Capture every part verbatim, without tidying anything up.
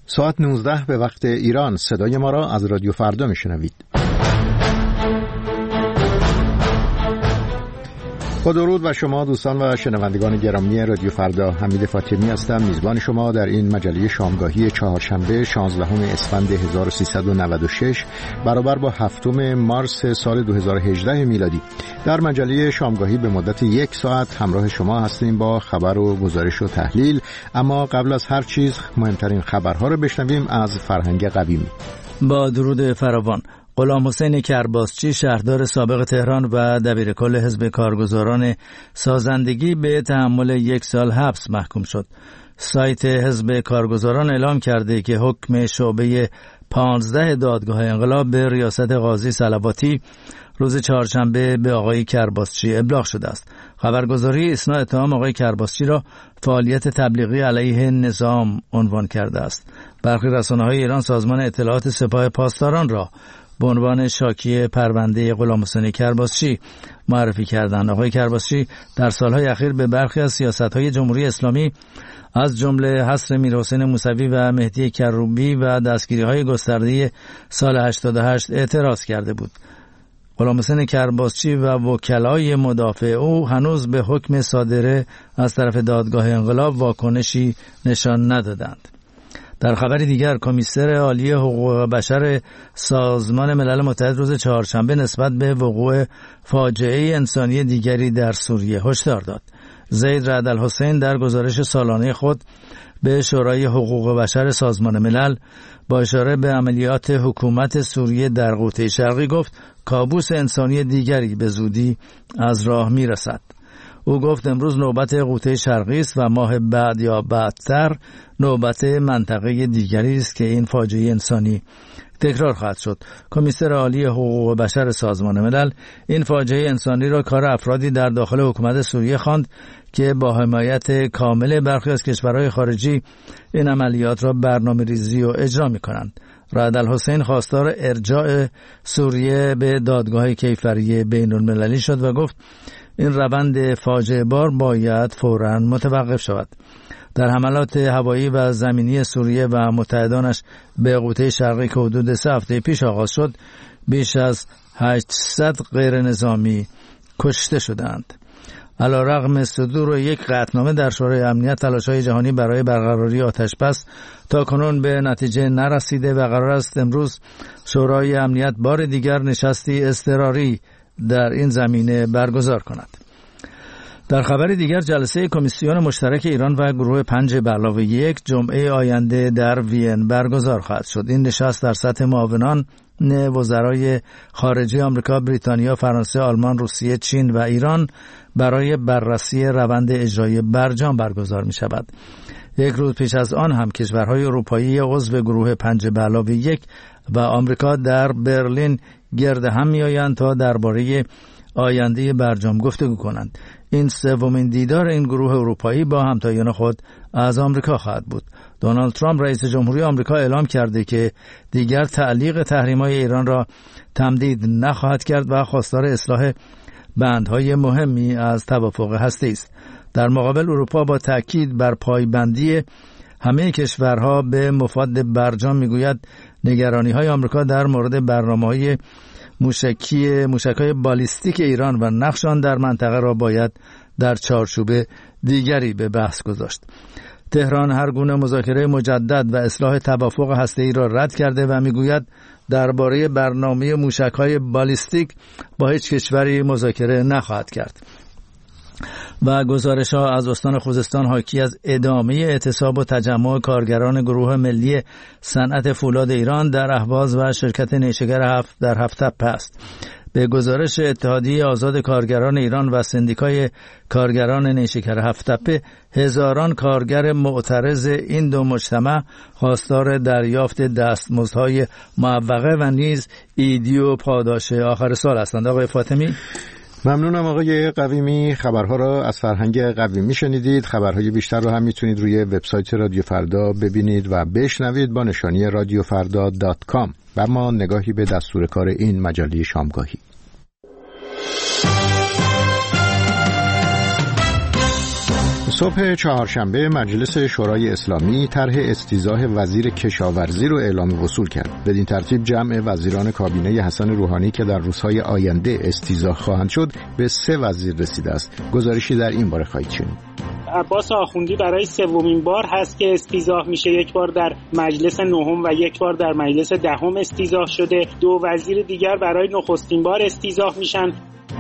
ساعت نوزده به وقت ایران. صدای ما را از رادیو فردا میشنوید. با درود و شما دوستان و شنوندگان گرامی رادیو فردا، حمید فاطمی هستم، میزبان شما در این مجله شامگاهی چهارشنبه شانزدهم اسفند هزار و سیصد و نود و شش برابر با هفتم مارس سال دو هزار و هجده میلادی. در مجله شامگاهی به مدت یک ساعت همراه شما هستیم با خبر و گزارش و تحلیل، اما قبل از هر چیز مهمترین خبرها رو بشنویم از فرهنگ قویمی. با درود فراوان. غلام حسین کرباسچی، شهردار سابق تهران و دبیرکل حزب کارگزاران سازندگی، به تحمل یک سال حبس محکوم شد. سایت حزب کارگزاران اعلام کرده که حکم شعبه پانزده دادگاه انقلاب به ریاست قاضی صلواتی روز چهارشنبه به آقای کرباسچی ابلاغ شده است. خبرگزاری اسنا اتهام آقای کرباسچی را فعالیت تبلیغی علیه نظام عنوان کرده است. برخی رسانه‌های ایران سازمان اطلاعات سپاه پاسداران را به عنوان شاکی پرونده غلام حسین کرباسچی معرفی کردند. آقای کرباسچی در سالهای اخیر به برخی از سیاست‌های جمهوری اسلامی از جمله حصر میرحسین موسوی و مهدی کروبی و دستگیری‌های گسترده سال هشتاد و هشت اعتراض کرده بود. غلام حسین کرباسچی و وکلای مدافع او هنوز به حکم صادره از طرف دادگاه انقلاب واکنشی نشان ندادند. در خبر دیگر، کمیسر عالی حقوق بشر سازمان ملل متحد روز چهارشنبه نسبت به وقوع فاجعه انسانی دیگری در سوریه هشدار داد. زید رعد الحسین در گزارش سالانه خود به شورای حقوق بشر سازمان ملل با اشاره به عملیات حکومت سوریه در غوطه شرقی گفت کابوس انسانی دیگری به زودی از راه میرسد. او گفت امروز نوبت غوطه شرقی است و ماه بعد یا بعدتر نوبت منطقه دیگری است که این فاجعه انسانی تکرار خواهد شد. کمیسر عالی حقوق بشر سازمان ملل این فاجعه انسانی را کار افرادی در داخل حکومت سوریه خواند که با حمایت کامل برخی از کشورهای خارجی این عملیات را برنامه‌ریزی و اجرا می‌کنند. رعد الحسین خواستار ارجاع سوریه به دادگاه کیفری بین‌المللی شد و گفت این روند فاجعه بار باید فوراً متوقف شود. در حملات هوایی و زمینی سوریه و متحدانش به غوطه شرقی که حدود سه هفته پیش آغاز شد، بیش از هشتصد غیر نظامی کشته شدند. علیرغم صدور یک قطعنامه در شورای امنیت، تلاش‌های جهانی برای برقراری آتش‌بس تاکنون به نتیجه نرسیده و قرار است امروز شورای امنیت بار دیگر نشستی اضطراری در این زمینه برگزار کند. در خبر دیگر، جلسه کمیسیون مشترک ایران و گروه پنج به علاوه یک جمعه آینده در وین برگزار خواهد شد. این نشست در سطح معاونان وزرای خارجه آمریکا، بریتانیا، فرانسه، آلمان، روسیه، چین و ایران برای بررسی روند اجرایی برجام برگزار می شود. یک روز پیش از آن هم کشورهای اروپایی عضو گروه پنج به علاوه یک و آمریکا در برلین گرد هم می آیند تا درباره آینده برجام گفتگو کنند. این سومین دیدار این گروه اروپایی با همتایان خود از آمریکا خواهد بود. دونالد ترامپ رئیس جمهوری آمریکا اعلام کرده که دیگر تعلیق تحریم‌های ایران را تمدید نخواهد کرد و خواستار اصلاح بندهای مهمی از توافق هسته‌ای است. در مقابل اروپا با تأکید بر پایبندی همه کشورها به مفاد برجام میگوید نگرانی‌های آمریکا در مورد برنامه‌های موشکی موشک‌های بالیستیک ایران و نقش آن در منطقه را باید در چارچوب دیگری به بحث گذاشت. تهران هر گونه مذاکره مجدد و اصلاح توافق هسته‌ای را رد کرده و میگوید درباره برنامه موشک‌های بالیستیک با هیچ کشوری مذاکره نخواهد کرد. و گزارش‌ها از استان خوزستان حاکی از ادامه اعتصاب و تجمع کارگران گروه ملی صنعت فولاد ایران در اهواز و شرکت نیشکر هفت در هفت‌تپه است. به گزارش اتحادیه آزاد کارگران ایران و سندیکای کارگران نیشکر هفت‌تپه، هزاران کارگر معترض این دو مجتمع خواستار دریافت دستمزدهای معوقه و نیز ایدی و پاداش آخر سال هستند. آقای فاطمی. ممنونم آقای قویمی. خبرها را از فرهنگ قویمی شنیدید. خبرهای بیشتر رو هم میتونید روی وبسایت رادیو فردا ببینید و بشنوید با نشانی رادیو فردا دات کام. و ما نگاهی به دستور کار این مجله شامگاهی. صبح چهارشنبه مجلس شورای اسلامی طرح استیضاح وزیر کشاورزی رو اعلام وصول کرد. بدین ترتیب جمع وزیران کابینه حسن روحانی که در روزهای آینده استیضاح خواهند شد به سه وزیر رسیده است. گزارشی در این باره خواهید شنید. عباس آخوندی برای سومین بار هست که استیضاح میشه. یک بار در مجلس نهم و یک بار در مجلس دهم استیضاح شده. دو وزیر دیگر برای نخستین بار استیضاح میشن.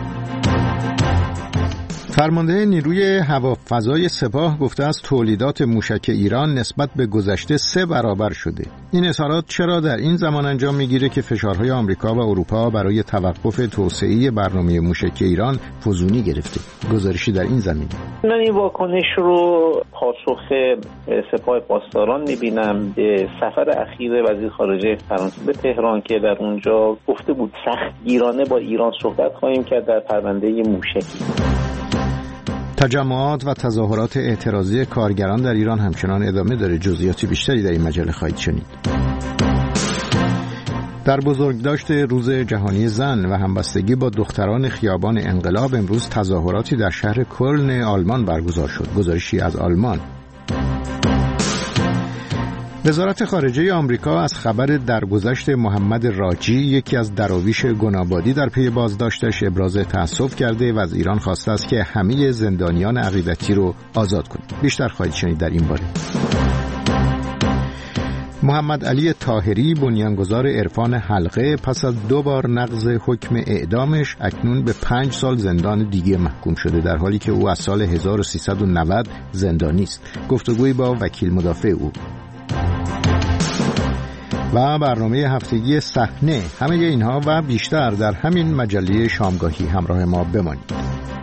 فرمانده نیروی هوافضای سپاه گفته است تولیدات موشک ایران نسبت به گذشته سه برابر شده. این اظهارات چرا در این زمان انجام میگیره که فشارهای آمریکا و اروپا برای توقف توسعه برنامه موشک ایران فزونی گرفته؟ گزارشی در این زمینه. من این واکنش رو پاسخ سپاه پاسداران میبینم به سفر اخیر وزیر خارجه فرانسه به تهران که در اونجا گفته بود سختگیرانه با ایران صحبت خواهیم کرد در پرونده موشکی. تجمعات و تظاهرات اعتراضی کارگران در ایران همچنان ادامه داره. جزئیات بیشتری در این مجله خواهید شنید. در بزرگداشت روز جهانی زن و همبستگی با دختران خیابان انقلاب امروز تظاهراتی در شهر کلن آلمان برگزار شد. گزارشی از آلمان. وزارت خارجه آمریکا از خبر درگذشت محمد راجی یکی از دراویش گنابادی در پی بازداشتش ابراز تأسف کرده و از ایران خواسته است که همه زندانیان عقیدتی رو آزاد کنه. بیشتر خواهید شنید در این باره. محمد علی طاهری بنیانگذار عرفان حلقه پس از دو بار نقض حکم اعدامش اکنون به پنج سال زندان دیگه محکوم شده، در حالی که او از سال هزار و سیصد و نود زندانی است. گفتگوی با وکیل مدافع او. و برنامه هفتگی صحنه. همه اینها و بیشتر در همین مجله شامگاهی. همراه ما بمانید.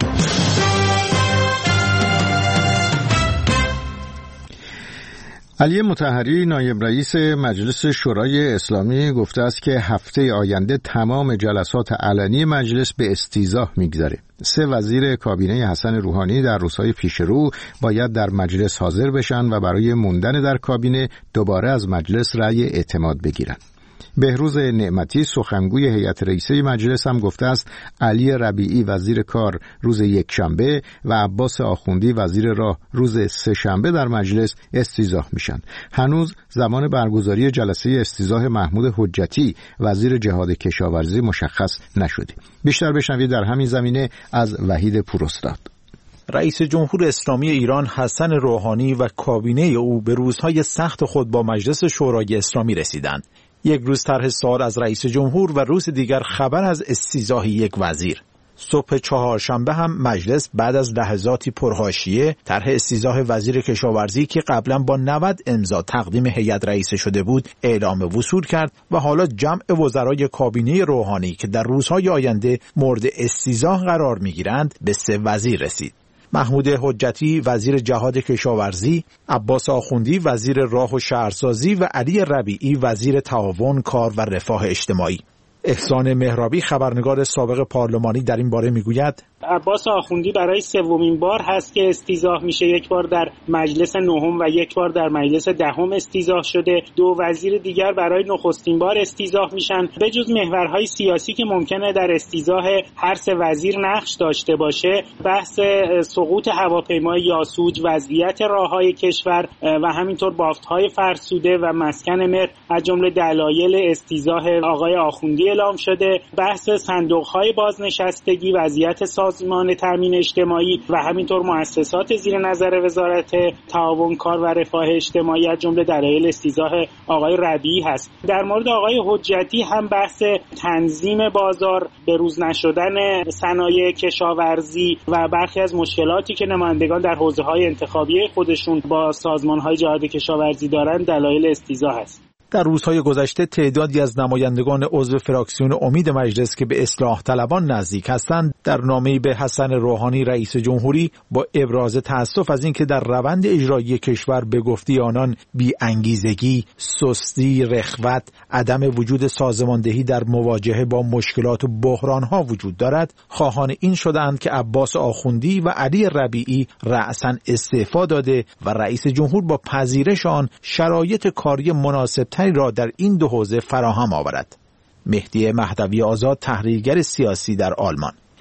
علی مطهری نایب رئیس مجلس شورای اسلامی گفته است که هفته آینده تمام جلسات علنی مجلس به استیضاح میگذره. سه وزیر کابینه حسن روحانی در روزهای پیش رو باید در مجلس حاضر بشن و برای موندن در کابینه دوباره از مجلس رأی اعتماد بگیرن. بهروز نعمتی سخنگوی هیئت رئیسه مجلس هم گفته است علی ربیعی وزیر کار روز یکشنبه و عباس آخوندی وزیر راه روز سه‌شنبه در مجلس استیضاح میشن. هنوز زمان برگزاری جلسه استیضاح محمود حجتی وزیر جهاد کشاورزی مشخص نشده. بیشتر بشنوید در همین زمینه از وحید پوراستاد. رئیس جمهور اسلامی ایران حسن روحانی و کابینه او به روزهای سخت خود با مجلس شورای اسلامی رسیدند. یک روز طرح سوال از رئیس جمهور و روز دیگر خبر از استیضاح یک وزیر. صبح چهارشنبه هم مجلس بعد از لحظاتی پرحاشیه طرح استیضاح وزیر کشاورزی که قبلا با نود امضا تقدیم هیئت رئیسه شده بود اعلام وصول کرد و حالا جمع وزرای کابینه روحانی که در روزهای آینده مورد استیضاح قرار میگیرند به سه وزیر رسید. محمود حجتی وزیر جهاد کشاورزی، عباس آخوندی وزیر راه و شهرسازی و علی ربیعی وزیر تعاون، کار و رفاه اجتماعی. احسان مهرابی خبرنگار سابق پارلمانی در این باره میگوید عباس آخوندی برای سومین بار هست که استیضاح میشه. یک بار در مجلس نهم و یک بار در مجلس دهم استیضاح شده. دو وزیر دیگر برای نخستین بار استیضاح میشن. به جز محورهای سیاسی که ممکنه در استیضاح هر سه وزیر نقش داشته باشه، بحث سقوط هواپیمای یاسوج، وضعیت راههای کشور و همینطور بافت‌های فرسوده و مسکن مهر از جمله دلایل استیضاح آقای آخوندی اعلام شده. بحث صندوق‌های بازنشستگی، وضعیت سازمان تامین اجتماعی و همینطور مؤسسات زیر نظر وزارت تعاون، کار و رفاه اجتماعی از جمله دلایل استیضاح آقای ربیعی هست. در مورد آقای حجتی هم بحث تنظیم بازار، به روز نشدن صنایع کشاورزی و برخی از مشکلاتی که نمایندگان در حوزه‌های انتخابی خودشون با سازمان‌های جهاد کشاورزی دارند دلایل استیضاح است. در روزهای گذشته تعدادی از نمایندگان عضو فراکسیون امید مجلس که به اصلاح طلبان نزدیک هستند در نامه‌ای به حسن روحانی رئیس جمهوری با ابراز تأسف از اینکه در روند اجرایی کشور به گفته آنان بی‌انگیزگی، سستی، رخوت، عدم وجود سازماندهی در مواجهه با مشکلات و بحران‌ها وجود دارد، خواهان این شدند که عباس آخوندی و علی ربیعی رأساً استعفا داده و رئیس جمهور با پذیرش آن شرایط کاری مناسب را در این دو حوزه فراهم آورد. مهدی مهدوی آزاد تحلیلگر سیاسی در آلمان: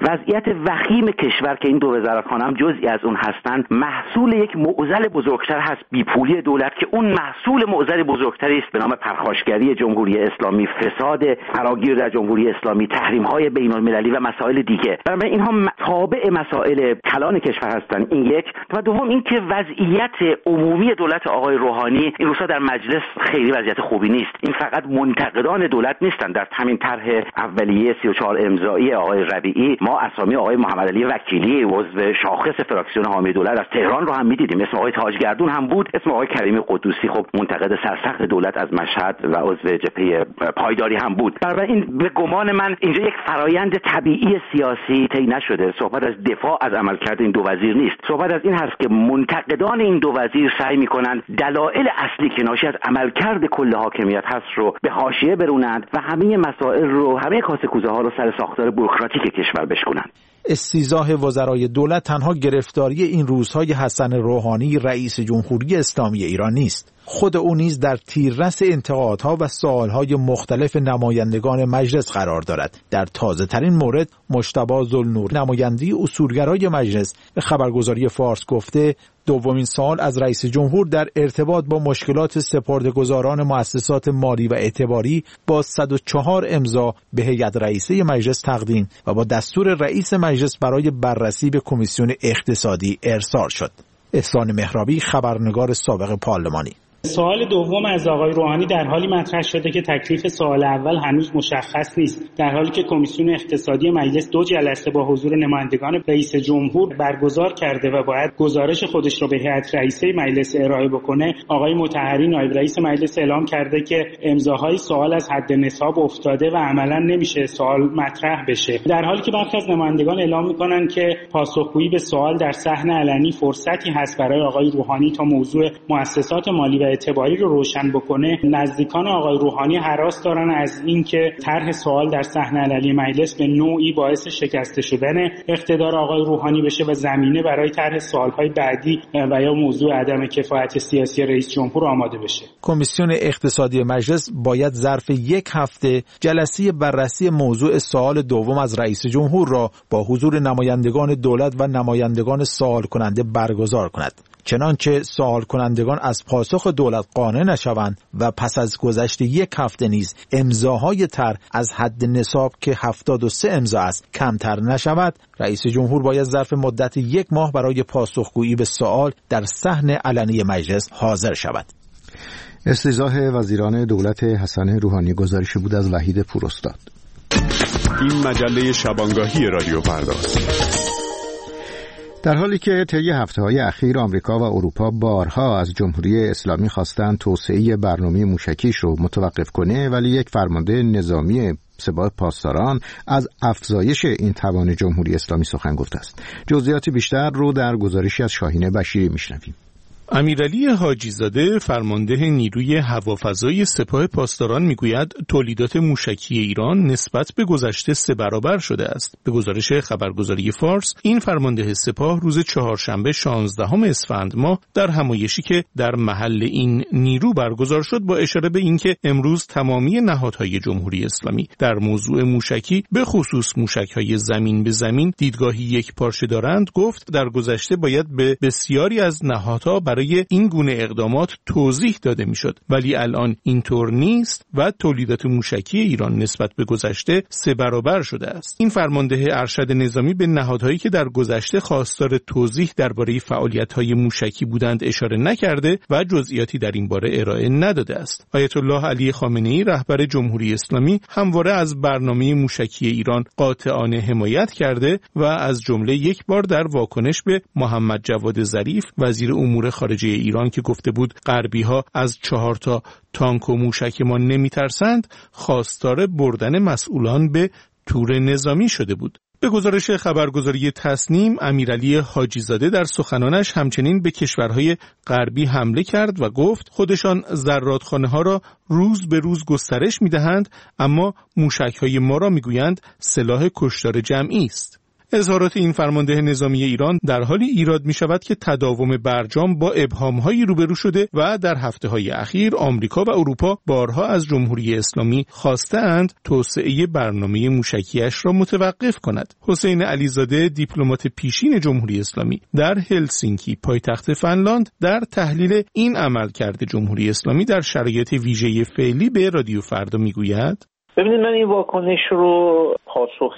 وضعیت وخیم کشور که این دو وزارتخانه هم جزئی از اون هستند محصول یک معضل بزرگتر هست، بیپولی دولت، که اون محصول معضل بزرگتری است به نام پرخاشگری جمهوری اسلامی، فساد فراگیر در جمهوری اسلامی، تحریم‌های بین‌المللی و مسائل دیگه. برای اینها تابع مسائل کلان کشور هستند. این یک. و دوم اینکه وضعیت عمومی دولت آقای روحانی این روزها در مجلس خیلی وضعیت خوبی نیست. این فقط منتقدان دولت نیستند. در همین طرح اولیه سی و چهار امضایی آقای ربیعی ما اسامی آقای محمد علی وکیلی عضو شاخص فراکسیون حامی دولت از تهران رو هم می‌دیدیم. اسم آقای تاجگردون هم بود، اسم آقای کریمی قدوسی خب منتقد سرسخت دولت از مشهد و عضو جبهه پایداری هم بود. بنابراین به گمان من اینجا یک فرایند طبیعی سیاسی طی نشده. صحبت از دفاع از عملکرد این دو وزیر نیست. صحبت از این هست که منتقدان این دو وزیر سعی می‌کنند دلایل اصلی که ناشی از عملکرد کل حاکمیت هست رو به حاشیه برونند و همه مسائل رو، همه کاسه کوزه ها رو سر ساختار بوروکراتیک کشور بشکنند. استیضاح وزرای دولت تنها گرفتاری این روزهای حسن روحانی رئیس جمهوری اسلامی ایران نیست. خود او نیز در تیررس انتقادها و سوالهای مختلف نمایندگان مجلس قرار دارد. در تازه ترین مورد مجتبی ذوالنور نماینده اصولگرای مجلس به خبرگزاری فارس گفته دومین سوال از رئیس جمهور در ارتباط با مشکلات سپرده‌گذاران مؤسسات مالی و اعتباری با صد و چهار امضا به هیئت رئیسه مجلس تقدیم و با دستور رئیس مجلس برای بررسی به کمیسیون اقتصادی ارسال شد. احسان مهرابی، خبرنگار سابق پارلمانی. سوال دوم از آقای روحانی در حالی مطرح شده که تکلیف سوال اول هنوز مشخص نیست، در حالی که کمیسیون اقتصادی مجلس دو جلسه با حضور نمایندگان رئیس جمهور برگزار کرده و باید گزارش خودش رو به هیئت رئیسه مجلس ارائه بکنه. آقای مطهری نایب رئیس مجلس اعلام کرده که امضاهای سوال از حد نصاب افتاده و عملا نمیشه سوال مطرح بشه، در حالی که برخی از نمایندگان اعلام میکنن که پاسخگویی به سوال در صحن علنی فرصتی هست برای آقای روحانی تا موضوع مؤسسات مالی و اعتباری رو روشن بکنه. نزدیکان آقای روحانی هراس دارن از اینکه طرح سوال در صحنه علنی مجلس به نوعی باعث شکسته شدن اقتدار آقای روحانی بشه و زمینه برای طرح سوال‌های بعدی و یا موضوع عدم کفایت سیاسی رئیس جمهور آماده بشه. کمیسیون اقتصادی مجلس باید ظرف یک هفته جلسه بررسی موضوع سوال دوم از رئیس جمهور را با حضور نمایندگان دولت و نمایندگان سوال کننده برگزار کند. چنانچه سوال کنندگان از پاسخ دولت قانع نشوند و پس از گذشت یک هفته نیز امضاهای طرح از حد نصاب که هفتاد و سه امضا است کمتر نشود، رئیس جمهور باید ظرف مدت یک ماه برای پاسخگویی به سوال در صحن علنی مجلس حاضر شود. استیضاح وزیران دولت حسن روحانی گزارشی بود از وحید پوراستاد. این مجله شبانگاهی رادیو فرداست. در حالی که طی هفته‌های اخیر آمریکا و اروپا بارها از جمهوری اسلامی خواستند توسعه برنامه موشکیش رو متوقف کنه، ولی یک فرمانده نظامی سپاه پاسداران از افزایش این توان جمهوری اسلامی سخن گفته است. جزئیات بیشتر رو در گزارشی از شاهین بشیری میشنویم. امیرعلی حاجی زاده فرمانده نیروی هوافضای سپاه پاسداران میگوید تولیدات موشکی ایران نسبت به گذشته سه برابر شده است. به گزارش خبرگزاری فارس، این فرمانده سپاه روز چهارشنبه شانزدهم اسفند ماه در همایشی که در محل این نیرو برگزار شد با اشاره به اینکه امروز تمامی نهادهای جمهوری اسلامی در موضوع موشکی به خصوص موشک‌های زمین به زمین دیدگاهی یکپارچه دارند گفت در گذشته باید به بسیاری از نهادها برای این گونه اقدامات توضیح داده میشد، ولی الان اینطور نیست و تولیدات موشکی ایران نسبت به گذشته سه برابر شده است. این فرمانده ارشد نظامی به نهادهایی که در گذشته خواستار توضیح درباره فعالیت‌های موشکی بودند اشاره نکرده و جزئیاتی در این باره ارائه نداده است. آیت الله علی خامنه‌ای رهبر جمهوری اسلامی همواره از برنامه موشکی ایران قاطعانه حمایت کرده و از جمله یک بار در واکنش به محمد جواد ظریف وزیر امور خارجه ایران که گفته بود غربی‌ها از چهار تا تانک و موشک ما نمی‌ترسند، خواستار بردن مسئولان به تور نظامی شده بود. به گزارش خبرگزاری تصنیم، امیرعلی حاجی زاده در سخنانش همچنین به کشورهای غربی حمله کرد و گفت خودشان زرادخانه‌ها را روز به روز گسترش می‌دهند، اما موشک‌های ما را می‌گویند سلاح کشتار جمعی است. اظهارات این فرمانده نظامی ایران در حالی ایراد می شود که تداوم برجام با ابهام‌هایی روبرو شده و در هفته‌های اخیر آمریکا و اروپا بارها از جمهوری اسلامی خواستند توسعه برنامه موشکیش را متوقف کند. حسین علیزاده، دیپلمات پیشین جمهوری اسلامی در هلسینکی پایتخت فنلاند، در تحلیل این عملکرد جمهوری اسلامی در شرایط ویژه فعلی به رادیو فردا میگوید: ببینید، من این واکنش رو پاسخ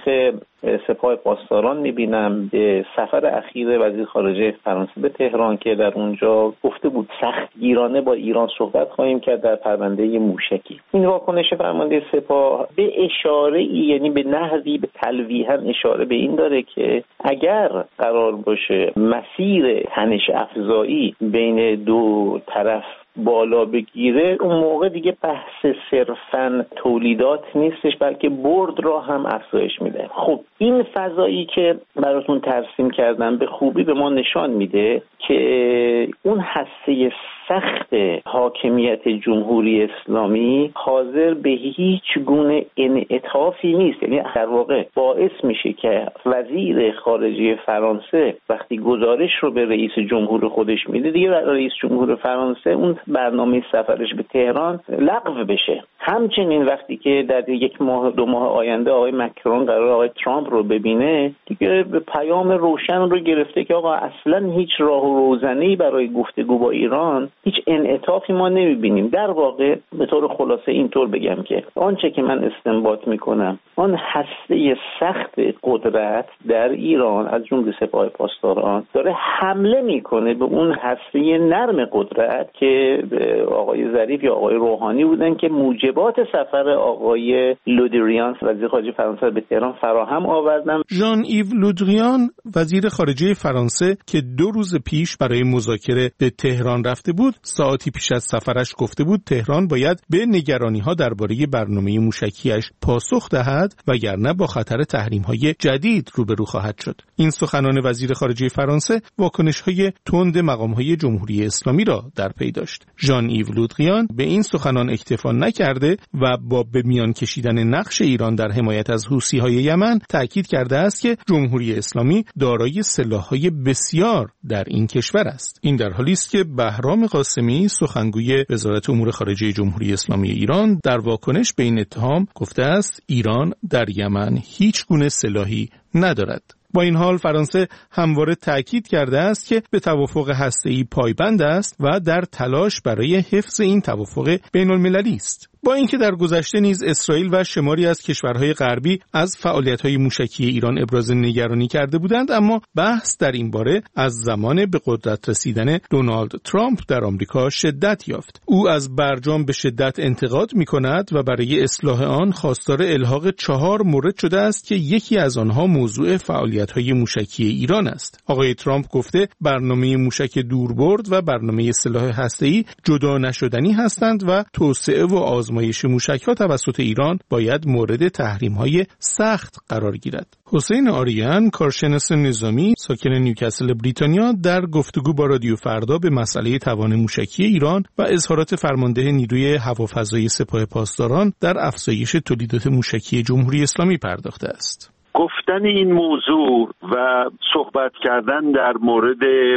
سپاه پاسداران میبینم به سفر اخیر وزیر خارجه فرانسه به تهران که در اونجا گفته بود سختگیرانه با ایران صحبت خواهیم کرد در پرونده موشکی. این واکنش فرمانده سپاه به اشاره ای، یعنی به نحوی، به تلویحاً اشاره به این داره که اگر قرار باشه مسیر تنش افزایی بین دو طرف بالا بگیره، اون موقع دیگه بحث صرفاً تولیدات نیستش، بلکه برد را هم افزایش میده. خب این فضایی که براتون ترسیم کردم به خوبی به ما نشان میده که اون هسته سخت حاکمیت جمهوری اسلامی حاضر به هیچ گونه انعطافی نیست. یعنی در واقع باعث میشه که وزیر خارجه فرانسه وقتی گزارش رو به رئیس جمهور خودش میده، دیگه رئیس جمهور فرانسه اون برنامه سفرش به تهران لغو بشه. همچنین وقتی که در یک ماه دو ماه آینده آقای مکرون قرار آقای ترامپ رو ببینه، دیگه به پیام روشن رو گرفته که آقا اصلا هیچ راه و روزنه‌ای برای گفتگو با ایران، هیچ انعطافی ما نمیبینیم. در واقع به طور خلاصه اینطور بگم که آنچه که من استنباط میکنم، آن هسته سخت قدرت در ایران از جمله سپاه پاسداران داره حمله میکنه به اون هسته نرم قدرت که آقای ظریف یا آقای روحانی بودن که موجبات سفر آقای لودریان وزیر خارجه فرانسه به تهران فراهم آوردن. ژان ایو لودریان وزیر خارجه فرانسه که دو روز پیش برای مذاکره به تهران رفته بود، ساعتی پیش از سفرش گفته بود تهران باید به نگرانی‌ها درباره برنامه موشکیش پاسخ دهد وگرنه با خطر تحریم‌های جدید روبرو خواهد شد. این سخنان وزیر خارجه فرانسه واکنش‌های تند مقام‌های جمهوری اسلامی را در پی داشت. ژان ایو لودریان به این سخنان اکتفا نکرده و با به میان کشیدن نقش ایران در حمایت از حوثی‌های یمن تاکید کرده است که جمهوری اسلامی دارای سلاح‌های بسیار در این کشور است. این در حالی است که بهرام قاسمی سخنگوی وزارت امور خارجه جمهوری اسلامی ایران در واکنش به این اتهام گفته است ایران در یمن هیچ گونه سلاحی ندارد. با این حال فرانسه همواره تأکید کرده است که به توافق هسته‌ای پایبند است و در تلاش برای حفظ این توافق بین‌المللی است. با اینکه در گذشته نیز اسرائیل و شماری از کشورهای غربی از فعالیت‌های موشکی ایران ابراز نگرانی کرده بودند، اما بحث در این باره از زمان به قدرت رسیدن دونالد ترامپ در آمریکا شدت یافت. او از برجام به شدت انتقاد می‌کند و برای اصلاح آن خواستار الحاق چهار مورد شده است که یکی از آنها موضوع فعالیت‌های موشکی ایران است. آقای ترامپ گفته برنامه موشک دوربرد و برنامه سلاح هسته‌ای جدا نشدنی هستند و توسعه و آزمایش موشک‌ها توسط ایران باید مورد تحریم‌های سخت قرار گیرد. حسین آریان، کارشناس نظامی ساکن نیوکاسل بریتانیا، در گفتگو با رادیو فردا به مسئله توان موشکی ایران و اظهارات فرمانده نیروی هوافضای سپاه پاسداران در افزایش تولیدات موشکی جمهوری اسلامی پرداخته است. گفتن این موضوع و صحبت کردن در مورد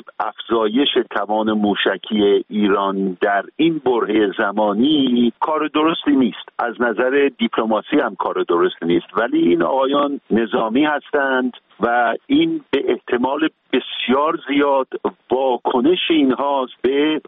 افزایش توان موشکی ایران در این برهه زمانی کار درستی نیست. از نظر دیپلماسی هم کار درستی نیست، ولی این آقایان نظامی هستند و این به احتمال بسیار زیاد واکنش اینهاست به